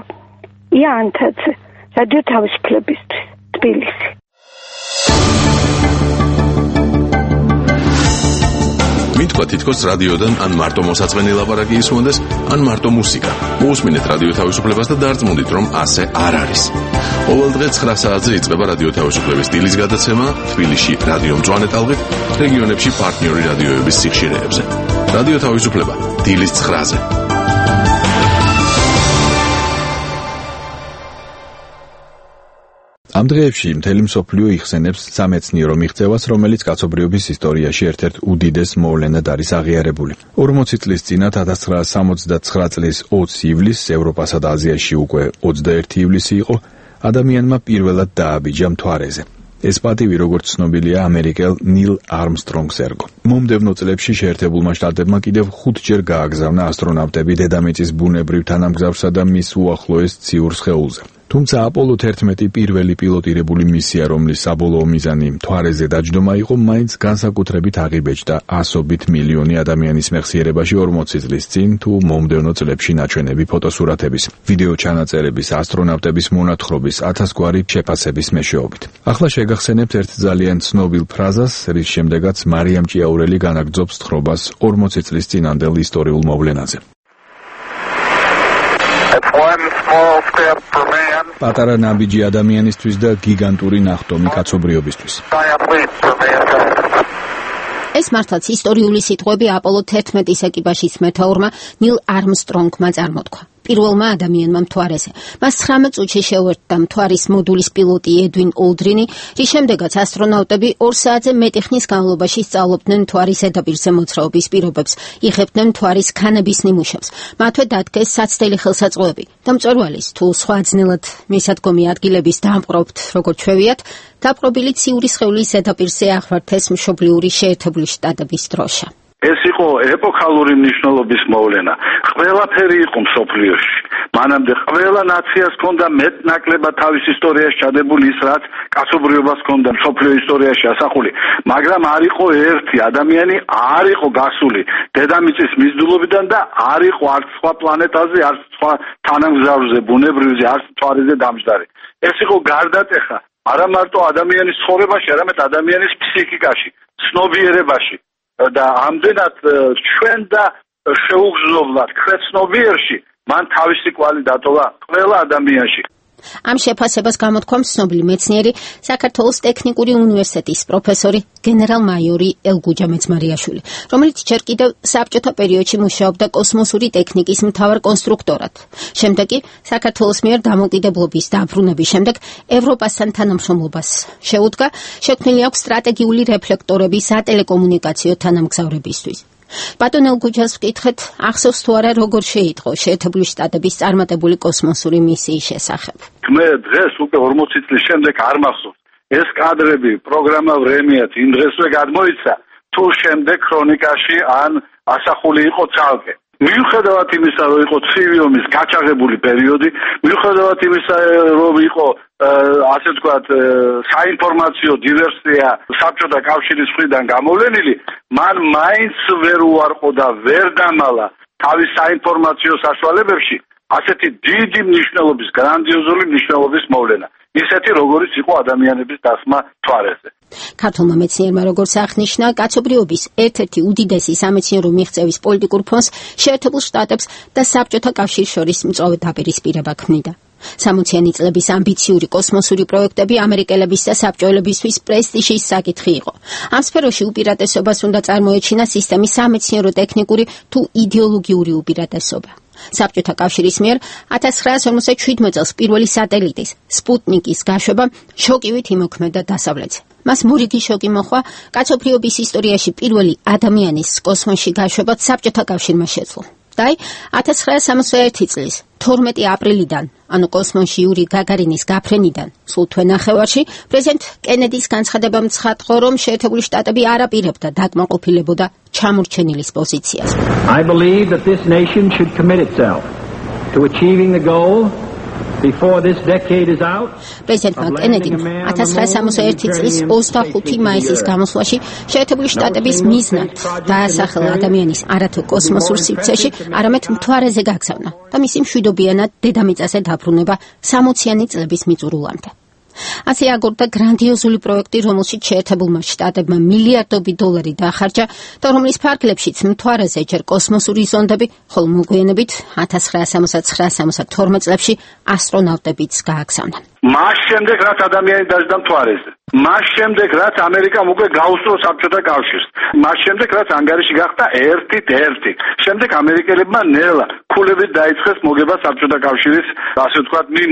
[SPEAKER 4] ია ანთაძე, რადიო თავისუფლებისთვის, თბილისი.
[SPEAKER 15] მითქვა თითქოს რადიოდან ან მარტო მოსაწვენი ლაპარაკი ისმონდეს, ან მარტო მუსიკა. მოусმინეთ რადიო თავისუფლებას და დარწმუნდით, რომ ასე არ არის. ყოველდღე ცხრა საათზე იწყება რადიო თავისუფლების სტილის გადაცემა თბილისში რადიო მწვანე ტალღით, რეგიონებში პარტნიორი რადიოების სიხშირეებზე. რადიო თავისუფლება დილის ცხრაზე.
[SPEAKER 1] ამ დღეებში მთელი მსოფლიო იხსენებს სამეცნიერო მიღწევას, რომელიც კაცობრიობის ისტორიაში ერთ-ერთ უდიდეს მოვლენად არის აღიარებული. ორმოცი წლის წინათ ათას ცხრაასი სამოცდათცხრა წლის ოცი ივლისს ევროპასა და აზიაში უკვე ოცდაერთი ივლისი იყო, ადამიანმა პირველად დააბიჯა მთვარეზე. ეს პატივი, როგორც ცნობილია, ამერიკელ ნილ არმსტრონგს ერგო. მომდევნო წლებში შეერთებულმა შტატებმა კიდევ ხუთჯერ გააგზავნა ასტრონავტები დედამიწის ბუნებრივ თანამგზავრსა და მის უახლოეს ციურ სხეულზე. თუმცა აპოლო თერთმეტი პირველი პილოტირებული მისია, რომლის საბოლოო მიზანი მთვარეზე დაჯდომა იყო, მაინც განსაკუთრებით აღიბეჭდა ასობით მილიონი ადამიანის მეხსიერებაში ორმოცი წლის წინ თუ მომდევნო წლებში ნაჩვენები ფოტოსურათების, ვიდეო ჩანაწერების, ასტრონავტების მონათხრობის, ათასგვარი შეფასების მეშვეობით. ახლა შეგახსენებთ ერთ ძალიან ცნობილ ფრაზას, რის შემდეგაც მარიამ ჭიაურელი განაგრძობს თხრობას ორმოცი წლის წინანდელ ისტორიულ მოვლენაზე. პატარა ნაბიჯი ადამიანისთვის და გიგანტური ნახტომი კაცობრიობისთვის.
[SPEAKER 16] ეს მართლაც ისტორიული სიტყვები აპოლო თერთმეტის ეკიპაჟის მეთაურმა ნილ არმსტრონგმა წარმოთქვა. პირველმა ადამიანმა მთვარეზე. მას ცხრამეტ წუთში შეუერთდა მთვარის მოდულის პილოტი ედვინ ოლდრინი, რის შემდეგაც ასტრონავტები ორ საათზე მეტი ხნის განმავლობაში სწავლობდნენ მთვარის ზედაპირზე მოძრაობის პირობებს, იღებდნენ მთვარის ქანების ნიმუშებს. მათვე დადგეს საცდელი ხელსაწყოები და მწვერვალის თუ სხვა ძნელად მისადგომი ადგილების დამპყრობთ, როგორც ჩვევიათ, დაპყრობილი ციური სხეულის ზედაპირზე აღვართეს მშობლიური შეერთებული შტატების დროშა.
[SPEAKER 17] ეს იყო ეპოქალური მნიშვნელობის მოვლენა. ყველაფერი იყო მსოფლიოში. მანამდე ყველა ნაციას ჰქონდა მეტ-ნაკლებად თავის ისტორიაში ჩადებული ის, რაც კაცობრიობას ჰქონდა მსოფლიო ისტორიაში ასახული, მაგრამ არ იყო ერთი ადამიანი, არ იყო გასული დედამიწის მიზიდულობიდან და არ იყო არც სხვა პლანეტაზე, არც სხვა თანამგზავრზე, ბუნებრივზე, არც მთვარეზე დამჯდარი. ეს იყო გარდატეხა არა მარტო ადამიანის ცხოვრებაში, არამედ ადამიანის ფსიქიკაში, ცნობიერებაში. და ამდენად ჩვენ და შეუგზნობლად ქვეცნობიერში მან თავისი კვალი დატოვა ყველა ადამიანში.
[SPEAKER 16] ამ შეფასებას გამოთქვამს ცნობილი მეცნიერი, საქართველოს ტექნიკური უნივერსიტეტის პროფესორი გენერალ-მაიორი ელგუჯა მეძმარიაშვილი, რომელიც ჯერ კიდევ საბჭოთა პერიოდში მუშაობდა კოსმოსური ტექნიკის მთავარ კონსტრუქტორად. შემდეგ კი საქართველოს მიერ დამოუკიდებლობის დაბრუნების შემდეგ ევროპასთან თანამშრომლობას შეუდგა, შექმნილი აქვს სტრატეგიული რეფლექტორები სატელეკომუნიკაციო თანამგზავრებისთვის. ბატონ ელგუჯას ვკითხეთ, ახსოვს თუ არა როგორ შეიტყო შეერთებული შტატების წარმატებული კოსმოსური მისიის შესახებ.
[SPEAKER 17] მე დღეს უკვე ორმოცი წლის შემდეგ არ მახსოვს. ეს კადრები პროგრამა ვრემიათ იმ დღესვე გადმოიცა, თუ შემდეგ ქრონიკაში ან ასახული იყო ცალკე. მიუხედავად იმისა, რომ იყო ცივი ომის გაჩაღებული პერიოდი, მიუხედავად იმისა, რომ იყო ასე ვთქვათ საინფორმაციო დივერსია საბჭოთა კავშირის მხრიდან გამოვლენილი, მან მაინც ვერ უარყო და ვერ დამალა თავის საინფორმაციო საშუალებებში ასეთი დიდი მნიშვნელობის, გრანდიოზული მნიშვნელობის მოვლენა, ისეთი როგორიც იყო ადამიანების დასმა მთვარეზე.
[SPEAKER 16] ქართულმა მეცნიერმა, როგორც აღნიშნა, კაცობრიობის ერთ-ერთი უდიდესი სამეცნიერო მიღწევის პოლიტიკურ ფონს შეერთებულ შტატებს და საბჭოთა კავშირს შორის მწვავე დაპირისპირება ქმნიდა. სამოციანი წლების ამბიციური კოსმოსური პროექტები ამერიკელების და საბჭოელებისთვის პრესტიჟის საკითხი იყო. ამ სფეროში უპირატესობას უნდა წარმოეჩინა სისტემის სამეცნიერო-ტექნიკური თუ იდეოლოგიური უპირატესობა. საბჭოთა კავშირის მიერ ათას ცხრაასი ორმოცდაშვიდმეტ წელს პირველი სატელიტის სპუტნიკის გაშვება შოკივით იმოქმედა დასავლეთზე. მას მორიგი შოკი მოჰყვა კაცობრიობის ისტორიაში პირველი ადამიანის კოსმოსში გაშვებაც საბჭოთა კავშირმა შეძლო. და ათას ცხრაასი სამოცდაერთი წლის თორმეტი აპრილიდან, ანუ კოსმოსში იური გაგარინის გაფრენიდან, სულ თვენახევარში, პრეზიდენტ კენედის განცხადებამ ცხადყო, რომ შეერთებული შტატები არ აპირებდა დაკმაყოფილებოდა ჩამორჩენილის პოზიციას.
[SPEAKER 18] I believe that this nation should commit itself to achieving the goal before this decade is out.
[SPEAKER 16] პრეზიდენტ კენედიმ ათას ცხრაასი სამოცდაერთი წლის ოცდახუთი მაისის გამოსვლაში შეერთებული შტატების მიზნად დაასახელა ადამიანის არათუ კოსმოსურ სივრცეში, არამედ მთვარეზე გაგზავნა და მისი მშვიდობიანად დედამიწაზე დაბრუნება სამოციანი წლების მიწურულამდე. ასე აგორდა გრანდიოზული პროექტი, რომელშიც შეერთებულმა შტატებმა მილიარდობით დოლარი დაახარჯა და რომლის ფარგლებშიც მთვარეზე ჯერ კოსმოსური ზონდები, ხოლო მოგვიანებით ათას ცხრაასი სამოცდაცხრა სამოცდათორმეტ წლებში ასტრონავტებიც გააგზავნა.
[SPEAKER 17] მას შემდეგ რაც ადამიანი დაждდა მთვარეზე, მას შემდეგ რაც ამერიკამ უკვე გაუსწრო საბჭოთა კავშირს, მას შემდეგ რაც ანგარიში გახდა ერთით ერთი, შემდეგ ამერიკელებმა ნელა ქულებით დაიწყეს მოგება საბჭოთა კავშირის, ასე ვთქვათ, მიმართ.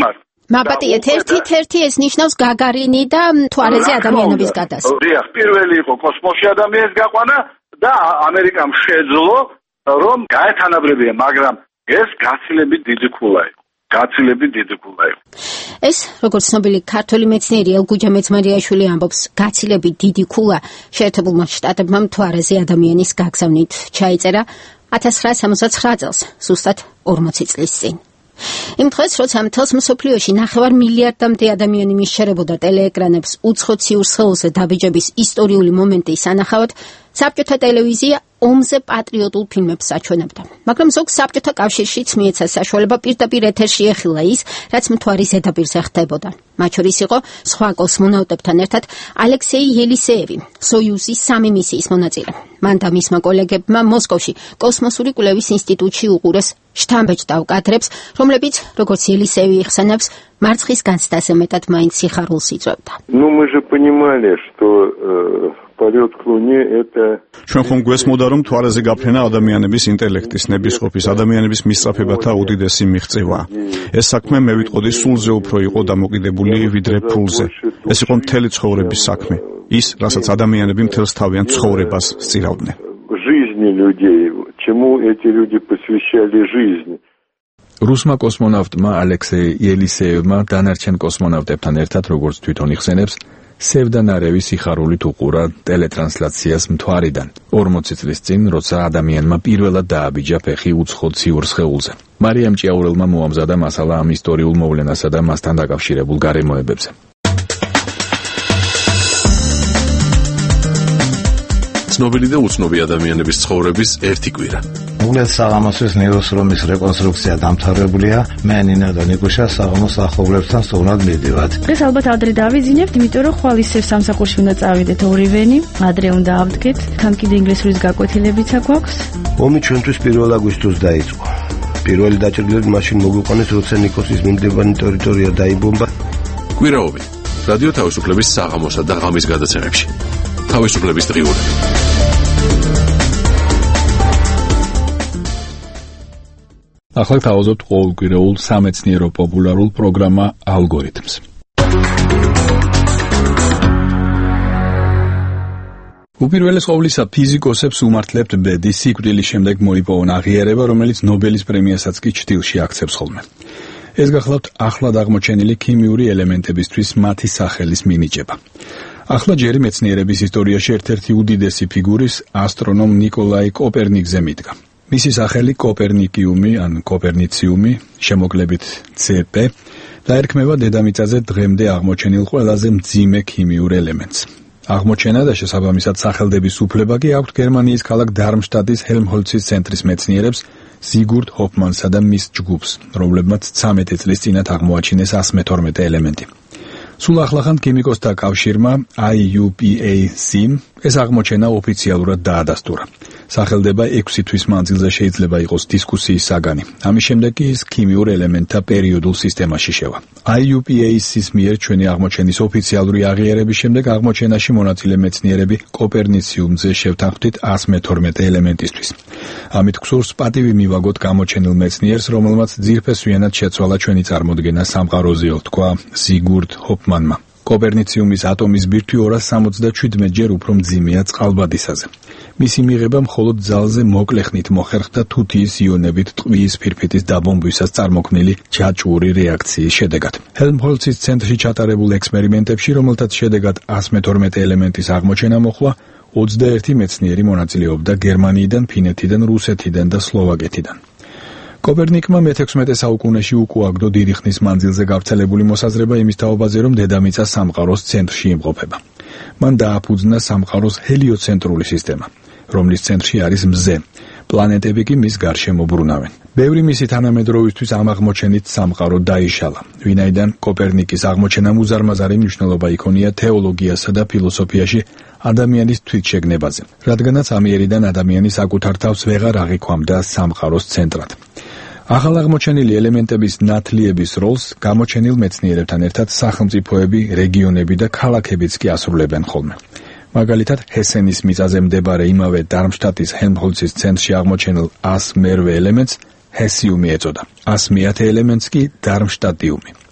[SPEAKER 16] მაბატიეთ, ერთი-ერთი ეს ნიშნავს გაგარინი და თვალეზე ადამიანების გადასვლა.
[SPEAKER 17] დიახ, პირველი იყო კოსმოსში ადამიანის გაყვანა და ამერიკამ შეძლო რომ გაეთანაბრებია, მაგრამ ეს გაცილებით დიდი ქულა იყო. გაცილებით დიდი ქულა იყო.
[SPEAKER 16] ეს როგორც ცნობილი ქართველი მეცნიერი ელგუჯა მეძმარიაშვილი ამბობს, გაცილებით დიდი ქულა შეერთებულმა შტატებმა მთვარეზე ადამიანის გაგზავნით ჩაიწერა ათას ცხრაასი სამოცდაცხრა წელს, ზუსტად ორმოცი წლის წინ. იმ დღეს, როცა მთელს მსოფლიოში ნახევარ მილიარდამდე ადამიანი მისჩერებოდა ტელეეკრანებს უცხო ციურ სხეულზე დაბიჯების ისტორიული მომენტის სანახავად, საბჭოთა ტელევიზია ომზე პატრიოტულ ფილმებს აჩვენებდა. მაგრამ ზოგ საბჭოთა კავშირშიც მიეცა საშუალება პირდაპირ ეთერში ეხილა ის, რაც მთვარის ზედაპირზე ხდებოდა. მათ შორის იყო სხვა კოსმონავტებთან ერთად ალექსეი ელისეევი, სოიუზის სამი მისიის მონაწილე. მან და მისმა კოლეგებმა მოსკოვში კოსმოსური კვლევის ინსტიტუტში უყურეს შთამბეჭდავ კადრებს, რომლებიც, როგორც ელისეევი იხსენებს, მარცხის განცდაზე მეტად მაინც სიხარულს იწვევდა.
[SPEAKER 19] Ну мы же понимали, что полет к Луне это
[SPEAKER 20] ჩვენ ხომ გვესმოდა რომ თვალეზე გაფრენა ადამიანების ინტელექტის, ნებისყოფის, ადამიანების მისწრაფებათა უდიდესი მიღწევა. ეს საქმე მე ვიტყოდი სულზე უფრო იყო დამოკიდებული ვიდრე ფულზე. ეს იყო მთელი ცხოვრების საქმე. ის, რასაც ადამიანები მთელს თავიანთ ცხოვრებას სწირავდნენ.
[SPEAKER 19] жизни людей, чему эти люди посвящали жизнь.
[SPEAKER 1] რუსმა კოსმონავტმა ალექსეი ელისეევმა დანარჩენ კოსმონავტებთან ერთად, როგორც თვითონ იხსენებს, სევდანარევი სიხარულით უყურა ტელეტრანსლაციას მთვარიდან ორმოცი წლის წინ, როცა ადამიანმა პირველად დააბიჯა ფეხი უცხო ციურ სხეულზე. მარიამ ჭიაურელმა მოამზადა მასალა ამ ისტორიულ მოვლენასა და მასთან დაკავშირებულ გარემოებებზე.
[SPEAKER 15] ცნობილი და უცნობი ადამიანების ცხოვრების ერთი კვირა.
[SPEAKER 21] უგლეთ საღამოსის ნეიროსრომის რეკონსტრუქცია დამთავრებულია. მე ნინა და ნიკუშა საღამოს ახლობლებთან სწორად მივდივართ.
[SPEAKER 22] დღეს ალბათ ადრე დავიძინებთ, იმიტომ რომ ხვალ ისევ სამსახურში უნდა წავიდეთ ორივენი, ადრე უნდა ავდგეთ, თან კიდე ინგლისურის გაკვეთილებიც აქვს.
[SPEAKER 23] ომი ჩვენთვის პირველ აგვისტოს დაიწყო. პირველი დაჭრილები მაშინ მოგვიყვანეს, როცა ნიკოსის მიმდებარე ტერიტორია დაიბომბა.
[SPEAKER 15] კვირაობი. რადიო თავისუფლების საღამოსა და ღამის გადაცემებში. თავისუფლების დღიურები.
[SPEAKER 1] ახლა თავაზობთ ყოველკვირეულ სამეცნიერო პოპულარულ პროგრამა ალგორითმს. უპირველეს ყოვლისა ფიზიკოსებს უმართლებთ ბედი სიკვდილის შემდეგ მოიპოვონ აღიარება, რომელიც ნობელის პრემიასაც კი ჩრდილში აქცევს ხოლმე. ეს გახლავთ ახლად აღმოჩენილი ქიმიური ელემენტებისთვის მათი სახელის მინიჭება. ახლა ჯერი მეცნიერების ისტორიაში ერთ-ერთი უდიდესი ფიგურის ასტრონომ ნიკოლაი კოპერნიკზე მიდგა. მისი სახელი კოპერნიკიუმი ან კოპერნიციუმი, შემოკლებით ცე პე, დაერქმევა დედამიწაზე დღემდე აღმოჩენილ ყველაზე მძიმე ქიმიურ ელემენტს. აღმოჩენა და შესაბამისად სახელდების უფლება კი აქვთ გერმანიის ქალაქ დარმშტადტის ჰელმჰოლცის ცენტრის მეცნიერებს ზიგურდ ჰოფმანსა და მის ჯგუფს, რომლებმაც ცამეტი წლის წინათ აღმოაჩინეს ასი მეთორმეტე ელემენტი. სულ ახლახან ქიმიკოსთა კავშირმა აი იუ პი ეი სი-მ ეს აღმოჩენა ოფიციალურად დაადასტურა. სახელდება ექვსი თვის მანძილზე შეიძლება იყოს დისკუსიის საგანი. ამის შემდეგ კი ის ქიმიურ ელემენტთა პერიოდულ სისტემაში შევა. აი იუ პი ეი სი-ის მიერ ჩვენი აღმოჩენის ოფიციალური აღიარების შემდეგ აღმოჩენაში მონაწილე მეცნიერები კოპერნიციუმზე შევთანხმდით ასი მეთორმეტე ელემენტისთვის. ამით გსურს პატივი მივაგოთ გამოჩენილ მეცნიერს, რომელმაც ძირფესვიანად შეცვალა ჩვენი წარმოდგენა სამყაროზეო, თქვა ზიგურდ ჰოფმანმა. კოპერნიციუმის ატომის ბირთვი ორას სამოცდაშვიდმეტ ჯერ უფრო მძიმეა წყალბადისაზე. მისი მიღება მხოლოდ ძალზე მოკლე ხნით მოხერხდა თუთიის იონებით ტყვიის ფირფიტის დაბომბვისას წარმოქმნილი ჯაჭვური რეაქციის შედეგად. ჰელმჰოლცის ცენტრში ჩატარებულ ექსპერიმენტებში, რომელთაც შედეგად ასი მეთორმეტე ელემენტის აღმოჩენა მოხდა, ოცდაერთი მეცნიერი მონაწილეობდა გერმანიიდან, ფინეთიდან, რუსეთიდან და სლოვაკეთიდან. კოპერნიკმა მეთექვსმეტე საუკუნეში უკუაგდო დიდი ხნის მანძილზე გავრცელებული მოსაზრება იმის თაობაზე, რომ დედამიწა სამყაროს ცენტრში იმყოფება. მან დააფუძნა სამყაროს ჰელიოცენტრული სისტემა, რომლის ცენტრში არის მზე. პლანეტები კი მის გარშემო ბრუნავენ. ბევრი მისი თანამედროვისთვის ამ აღმოჩენით სამყარო დაიშალა, ვინაიდან კოპერნიკის აღმოჩენამ უზარმაზარი მნიშვნელობა იქონია თეოლოგიასა და ფილოსოფიაში ადამიანის თვითშეგნებაზე, რადგანაც ამიერიდან ადამიანი საკუთარ თავს ვეღარ აღიქვამდა სამყაროს ცენტრად. ახალ აღმოჩენილი ელემენტების ნათლიების როლს გამოჩენილ მეცნიერებთან ერთად სახელმწიფოები, რეგიონები და ქალაქებიც კი ასრულებენ ხოლმე. მაგალითად, ჰესენის მიწაზე მდებარე იმავე დარმშტადტის ჰელმჰოლცის ცენტრში აღმოჩენილ ას მერვე ელემენტს ჰესიუმი ეწოდა. ას მეათე ელემენტს კი დარმშტადტიუმი.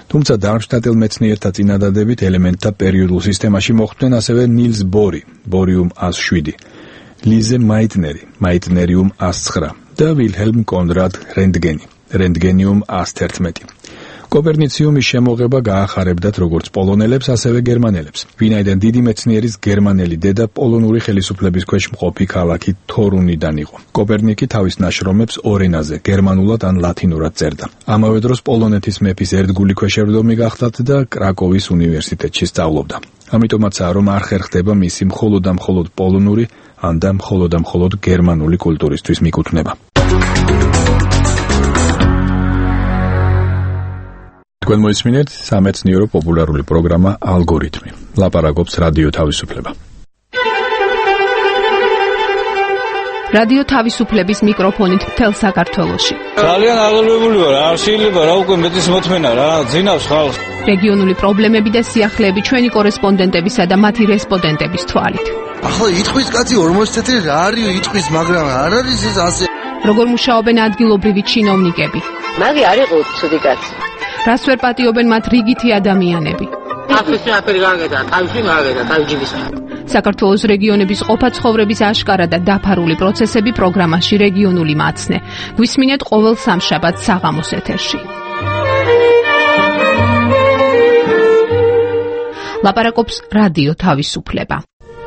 [SPEAKER 1] თუმცა დარმშტადელ მეცნიერთა წინადადებით ელემენტთა პერიოდულ სისტემაში მოხვდნენ ასევე ნილს ბორი, ბორიუმ ას შვიდი, ლიზე მაიტნერი, მაიტნერიუმ ას ცხრა და ვილჰელმ კონრად რენტგენი, რენტგენიუმ ას თერთმეტი. კოპერნიციუმის შემოღება გაახარებდათ როგორც პოლონელებს, ასევე გერმანელებს. ვინაიდან დიდი მეცნიერის გერმანელი დედა პოლონური ხელისუფლების ქვეშ მყოფი ქალაქი თორუნიდან იყო. კოპერნიკი თავის ნაშრომებს ორ ენაზე, გერმანულად ან ლათინურად წერდა. ამავე დროს პოლონეთის მეფის ერთგული ქვეშევრდომი გახლდათ და კრაკოვის უნივერსიტეტში სწავლობდა. ამიტომაცაა, რომ არ ხერხდება მისი მხოლოდ და მხოლოდ პოლონური, ან და მხოლოდ და მხოლოდ გერმანული კულტურისთვის მიკუთვნება. თქვენ მოისმინეთ სამეცნიერო პოპულარული პროგრამა ალგორითმი. ლაპარაკობს რადიო თავისუფლება.
[SPEAKER 2] რადიო თავისუფლების მიკროფონით მთელ საქართველოში.
[SPEAKER 6] ძალიან აღელვებული ვარ, არ შეიძლება რა უკვე მეტის მოთმენა რა, ძინავს ხალხს.
[SPEAKER 2] რეგიონული პრობლემები და სიახლეები ჩვენი კორესპონდენტებისა და მათი რესპონდენტების თვალით.
[SPEAKER 7] ახლა იტყვის კაცი ორმოცი წელი რა არის იტყვის, მაგრამ არ არის ეს ასე.
[SPEAKER 2] როგორ მუშაობენ ადგილობრივი ჩინოვნიკები?
[SPEAKER 24] მაგი არ იყო ცუდი კაცი.
[SPEAKER 2] რას ვერ პატიობენ მათ რიგითი ადამიანები?
[SPEAKER 24] აფრიკაში აფერი გაგედა, თავში გაგედა, თავჯიბის.
[SPEAKER 2] საქართველოს რეგიონების ყოფა ცხოვრების აშკარა და დაფარული პროცესები პროგრამაში რეგიონული მაცნე. გვისმინეთ ყოველ სამშაბათს საღამოს ეთერში. ლაპარაკობს რადიო თავისუფლება.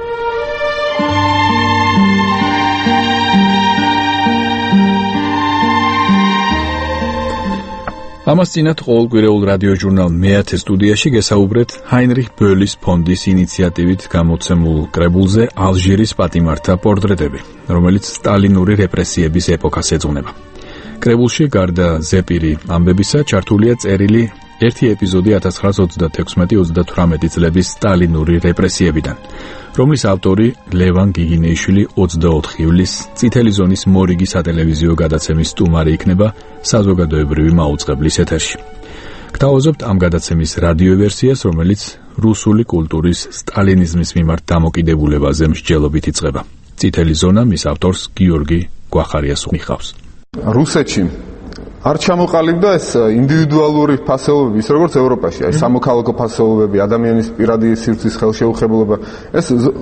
[SPEAKER 1] ამას წინათ ყოველკვირეულ რადიო ჟურნალ მეათე სტუდიაში გესაუბრეთ ჰაინრიხ ბოლის ფონდის ინიციატივით გამოცემულ კრებულზე ალჟირის პატიმართა პორტრეტები, რომელიც სტალინური რეპრესიების ეპოქას ეძღვნება. კრებულში გარდა ზეპირი ამბებისა ჩართულია წერილი ერთი ეპიზოდი ათას ცხრაას ოცდათექვსმეტი ოცდათვრამეტი წლების სტალინური რეპრესიებიდან, რომლის ავტორი ლევან გიგინეიშვილი ოცდაოთხ ივლისს წითელი ზონის მორიგი სატელევიზიო გადაცემის სტუმარი იქნება საზოგადოებრივი მაუწყებლის ეთერში. გთავაზობთ ამ გადაცემის რადიო ვერსიას, რომელიც რუსული კულტურის სტალინიზმის მიმართ დამოკიდებულებაზე მსჯელობით იწყება. წითელი ზონა მის ავტორს გიორგი გვახარიას მიხავს.
[SPEAKER 25] რუსეთში არ ჩამოყალიბდა ეს ინდივიდუალური ფასეულობები, ის როგორც ევროპაში, აი სამოქალაქო ფასეულობები, ადამიანის პირადი სივრცის ხელშეუხებლობა. ეს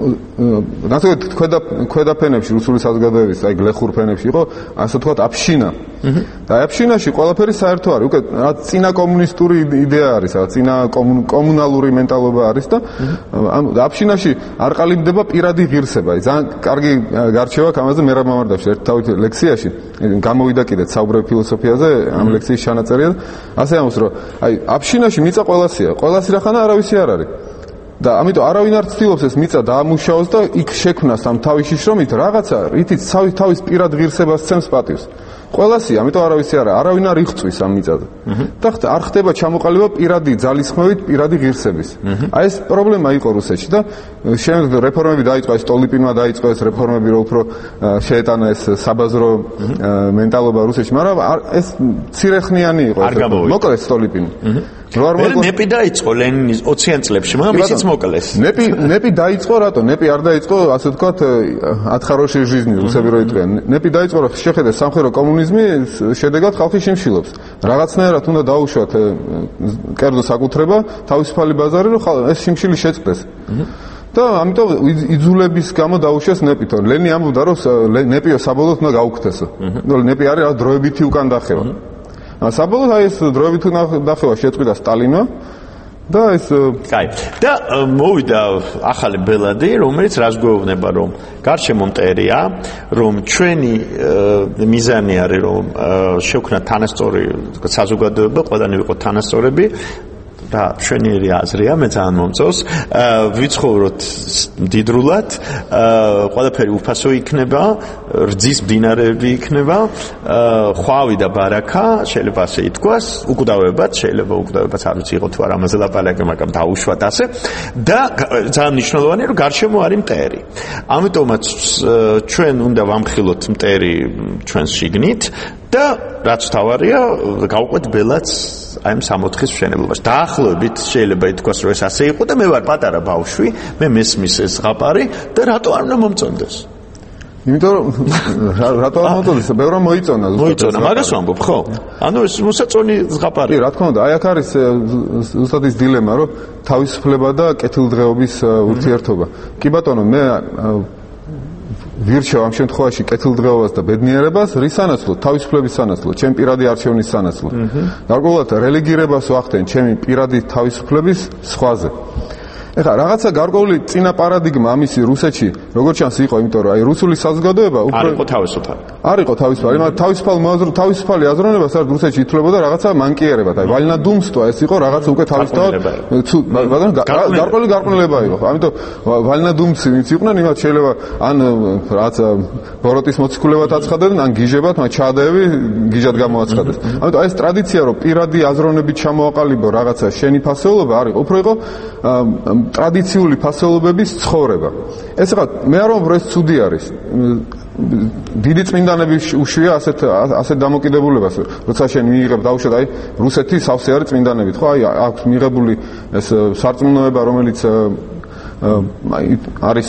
[SPEAKER 25] ნაცნობად ქვედა ქვედაფენებში რუსული საზოგადოების, აი გლეხურ ფენებში იყო, ასე ვთქვათ, აფშინა. და აფშინაში ყველაფერი საერთო არის. უკვე რაც წინა კომუნისტური იდეა არის, რაც წინა კომუნალური მენტალობა არის და ამ აფშინაში არ ყალიბდება პირადი ღირსება. ძალიან კარგი გარჩევა ამაზე მე რა მომარდებში ერთ თავით ლექციაში გამოვიდა კიდეც საუბრები ფილოსოფიაზე, ამ ლექციის ჩანაწერია. ასე ამბობს, რომ აი აფშინაში მიწა ყველასია, ყველასი რახანა არავისი არ არის. და ამიტომ არავინ არ ცდილობს ეს მიწა დაამუშაოს და იქ შექმნას ამ თავის შრომით რაღაცა, რითიც თავის პირად ღირსებას ცემს პატივს. ყველასია, ამიტომ არავისი არა, არავინ არ იღწვის ამ მიწაზე. და არ ხდება ჩამოყალიბება პირადი ძალისხმევით, პირადი ღირსების. აი ეს პრობლემა იყო რუსეთში და შემდეგ რეფორმები დაიწყო, ეს სტოლიპინმა დაიწყო ეს რეფორმები, რომ უფრო შეეტანა ეს საბაზრო მენტალობა რუსეთში, მაგრამ ეს ცირეხნიანი იყო. მოკლეს სტოლიპინი.
[SPEAKER 26] ნეპი დაიწყო ლენინის ოციან წლებში, მაგრამ ისიც მოკლეს.
[SPEAKER 25] ნეპი ნეპი დაიწყო რატო? ნეპი არ დაიწყო, ასე ვთქვათ, ათხაროში ჟიზნი, რუსები რო იყვნენ. ნეპი დაიწყო, რომ შეხედე სამხედრო კომუნიზმი შედეგად ხალხი შიმშილობს. რაღაცნაირად უნდა დაუშვათ კერძო საკუთრება, თავისუფალი ბაზარი, რომ ეს შიმშილი შეწყდეს. და ამიტომ იძულების გამო დაუშვეს ნეპი, თორე ლენი ამბობდა, რომ ნეპიო საბოლოოდ უნდა გაუქმთესო. ნეპი არის რა დროებითი უკან დახევა. საბოლოოდ აი ეს დროებით დახევა შეწყვიტა სტალინმა და ეს
[SPEAKER 26] კაი და მოვიდა ახალი ბელადი, რომელიც რას გვეუბნება, რომ გარშემო მტერია, რომ ჩვენი მიზანი არის, რომ შევქნათ თანასწორი საზოგადოება, ყველანი ვიყოთ თანასწორები და ჩვენიერი აზრია, მე ძალიან მომწონს, ვიცხოვროთ მდიდრულად, ყველაფერი უფასო იქნება, რძის მდინარეები იქნება, ხვავი და ბარაკა, შეიძლება ასე ითქვას, უკვდავებაც, შეიძლება უკვდავებაც არ ვიცი იყო თუ არა ამაზე ლაპარაკი, მაგრამ დაუშვათ ასე და ძალიან მნიშვნელოვანია, რომ გარშემო არის მტერი. ამიტომაც ჩვენ უნდა ვამხილოთ მტერი ჩვენს შიგნით და რაც თავარია, გავყვეთ ბელაც აი ამ სამოთხის მშენებლობაში. დაახლოებით შეიძლება ითქვას, რომ ეს ასე იყო და მე ვარ პატარა ბავშვი, მე მესმის ეს ზღაპარი და რატო არ უნდა მომწონდეს?
[SPEAKER 25] იმიტომ რომ რატო არ მოწოდეს? ბევრმა მოიწონა ზუსტად.
[SPEAKER 26] მოიწონა, მაგას ვამბობ, ხო? ანუ ეს მოსაწონი ზღაპარი.
[SPEAKER 25] კი, რა თქმა უნდა, აი აქ არის ზუსტად ის დილემა, რომ თავისუფლება და კეთილდღეობის ურთიერთობა. კი ბატონო, მე ვირჩევ ამ შემთხვევაში კეთილდღეობას და ბედნიერებას, რის სანაცვლოდ, თავისუფლების სანაცვლოდ, ჩემი პირადი არჩევნის სანაცვლოდ. გარკვეულად რელიგირებას ვახდენ ჩემი პირადი თავისუფლების სხვაზე. ეხლა რაღაცა გარკვეული წინა პარადიგმა ამისი რუსეთში როგორც ჩანს იყო, იმიტომ რომ აი რუსული საზოგადოება
[SPEAKER 26] უფრო არ იყო თავისუფალი.
[SPEAKER 25] არ იყო თავისუფალი, მაგრამ თავისუფალი მოაზრო თავისუფალი აზროვნება საერთოდ რუსეთში ითვლებოდა რაღაცა მანკიერებად. აი ვალნადუმსტვა ეს იყო რაღაცა უკვე თავისთავად გარკვეული გარყვნილება იყო. ამიტომ ვალნადუმცი ვინც იყვნენ, იმათ შეიძლება ან რაღაც ბოროტის მოციქულებად აცხადებდნენ, ან გიჟებად, მაგრამ ჩადეები გიჟად გამოაცხადეს. ამიტომ აი ეს ტრადიცია რომ პირადი აზროვნებით ჩამოაყალიბო რაღაცა შენი ფასეულობა არ იყო, უფრო იყო ტრადიციული ფასეულობების ცხოვრება. ეს რა მე არ ვამბობ, ეს ცუდი არის. დიდი წმინდანები უშვია ასეთ ასეთ დამოკიდებულებას, როცა შენ მიიღებ დაუშვათ აი რუსეთი სავსე არის წმინდანებით, ხო? აი აქვს მიღებული ეს სარწმუნოება, რომელიც არის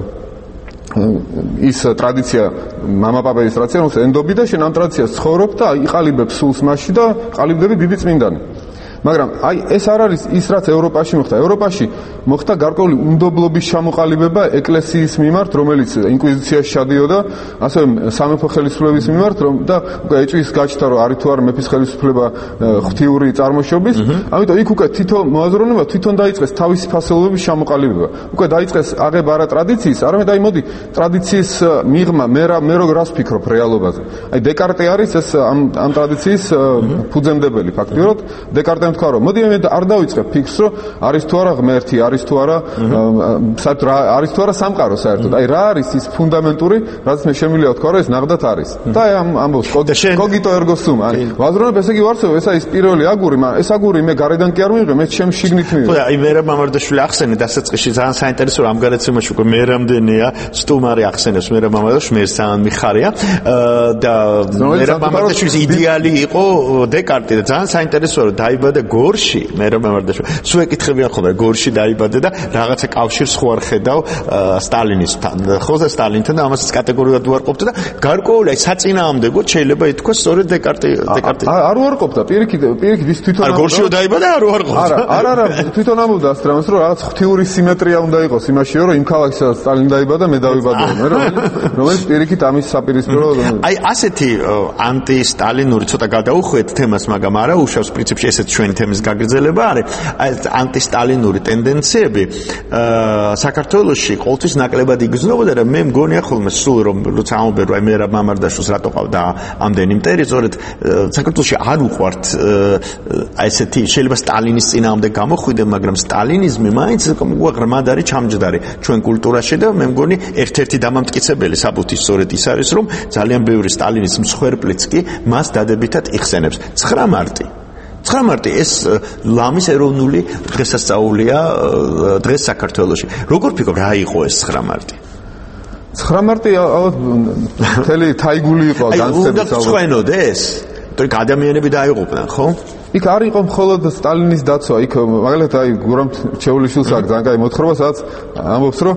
[SPEAKER 25] ის ტრადიცია, მამაპაპების ტრადიცია, რომელიც ენდობი და შენ ამ ტრადიციას ცხოვრობ და იყალიბებ სულს მასში და ყალიბდები დიდი წმინდანი. მაგრამ აი ეს არ არის ის რაც ევროპაში მოხდა. ევროპაში მოხდა გარკვეული უნდობლობის ჩამოყალიბება ეკლესიის მიმართ, რომელიც ინკვიზიციაში ჩადიოდა, ასევე სამეფო ხელისუფლების მიმართ, რომ და უკვე ეჭვის გაჩნდა, რომ არის თუ არა მეფის ხელისუფლება ღვთიური წარმოშობის. ამიტომ იქ უკვე თვითონ მოაზროვნება თვითონ დაიწყეს თავისი ფასეულობების ჩამოყალიბება. უკვე დაიწყეს აღება არა ტრადიციის, არამედ აი მოდი ტრადიციის მიღმა, მე რა მე როგორ ვფიქრობ რეალობაზე. აი დეკარტე არის ეს ამ ამ ტრადიციის ფუძემდებელი ფაქტიურად. დეკარტე თქვა რომ მოდი მე არ დავიწყებ ფიქრს რომ არის თუ არა ღმერთი, არის თუ არა საერთოდ არის თუ არა სამყარო საერთოდ. აი რა არის ის ფუნდამენტური, რაც მე შემიძლია ვთქვა რომ ეს ნახდათ არის. და აი ამ ამბობს კოგიტო ერგო სუმ. აი ვაზროვნებ ესე იგი ვარცევ, ეს არის პირველი აგური, მაგრამ ეს აგური მე გარედან კი არ მივიღე, მე ჩემ შიგნით მივიღე.
[SPEAKER 26] ხო, აი მერაბ მამარდაშვილი ახსენე დასაწყისში ძალიან საინტერესო ამ გადაცემაში უკვე მე რამდენია სტუმარი ახსენებს მერაბ მამარდაშვილს, მე ძალიან მიხარია და მერაბ მამარდაშვილის იდეალი იყო დეკარტე და ძალიან საინტერესოა რომ დაიბადა გორში, მე რომ მემარდაშვილი. სულ ეკითხებიან ხოლმე, გორში დაიბადა და რაღაცა კავშირს ხო არ ხედავ სტალინისთან. ხო და სტალინთან და ამასაც კატეგორიულად უარყოფდა და გარკვეული საწინააღმდეგოდ შეიძლება ითქვას სწორედ დეკარტე დეკარტე.
[SPEAKER 25] არ უარყოფდა, პირიქით პირიქით ის თვითონ
[SPEAKER 26] არ გორში დაიბადა, არ უარყოფდა.
[SPEAKER 25] არა, არა, არა, თვითონ ამბობდა azt რამეს, რომ რაღაც ღვთიური სიმეტრია უნდა იყოს იმაში, რომ იმ ქალაქში სადაც სტალინი დაიბადა, მე დავიბადე. მე რომელიც პირიქით ამის საპირისპირო.
[SPEAKER 26] აი ასეთი ანტი-სტალინური ცოტა გადაუხვეთ თემას, მაგრამ არა უშავს პრინციპში ესეც ჩვენი თემის გაგრძელება არის. აი ანტი-სტალინური ტენდენციები საქართველოში ყოველთვის ნაკლებად იგრძნობოდა და მე მგონია ხოლმე სულ რომ როცა ამბობენ რომ აი მე რა მამარდაშვილს რატო ყავდა ამდენი მტერი, სწორედ საქართველოში არ უყვართ აი ესეთი შეიძლება სტალინის წინააღმდეგ გამოხვიდე, მაგრამ სტალინიზმი მაინც უაღრმად არის ჩამჯდარი ჩვენ კულტურაში და მე მგონი ერთ-ერთი დამამტკიცებელი საბუთი სწორედ ის არის რომ ძალიან ბევრი სტალინის მსხვერპლიც კი მას დადებითად იხსენებს. ცხრა მარტი ცხრა მარტი ეს ლამის ეროვნული დღესასწაულია დღეს საქართველოში. როგორ ფიქრობ რა იყო ეს ცხრა მარტი?
[SPEAKER 25] ცხრა მარტი ალბათ მთელი თაიგული იყო განსხვავებული.
[SPEAKER 26] უნდა თქვენოდეს? თორე ადამიანები დაიღუპნენ, ხო?
[SPEAKER 25] იქ არ იყო მხოლოდ სტალინის დაცვა, იქ მაგალითად აი გურამ ჩეულიშვილს აქვს ძალიან კაი მოთხრობა, სადაც ამბობს რომ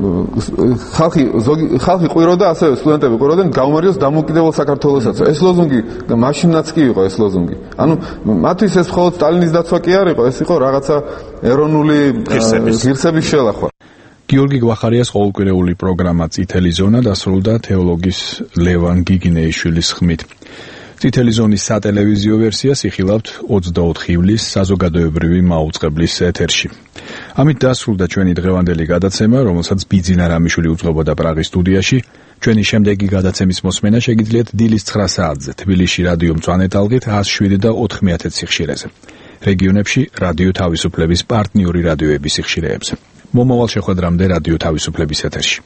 [SPEAKER 25] ხალხი ხალხი ყვიროდა, ასევე სტუდენტები ყვიროდნენ გაუმარჯოს დამოუკიდებელ საქართველოსაც. ეს ლოზუნგი მაშინაც კი იყო ეს ლოზუნგი. ანუ მათთვის ეს მხოლოდ სტალინის დაცვა კი არ იყო, ეს იყო რაღაცა ეროვნული ღირსების შელახვა.
[SPEAKER 1] გიორგი გვახარიას ყოველკვირეული პროგრამა წითელი ზონა დასრულდა თეოლოგის ლევან გიგინეიშვილის ხმით. წითელი ზონის სატელევიზიო ვერსიას იხილავთ ოცდაოთხ ივლისს საზოგადოებრივი მაუწყებლის ეთერში. ამით დასრულდა ჩვენი დღევანდელი გადაცემა, რომელსაც ბიძინა რამიშვილი უძღვებოდა პრაღის სტუდიაში. ჩვენი შემდეგი გადაცემის მოსმენა შეგიძლიათ დილის ცხრა საათზე თბილისში რადიო მწვანე ტალღით ათას შვიდი და ოთხ მეთერ სიხშირეზე. რეგიონებში რადიო თავისუფლების პარტნიორი რადიოების სიხშირეებზე. მომავალ შეხვედრამდე რადიო თავისუფლების ეთერში.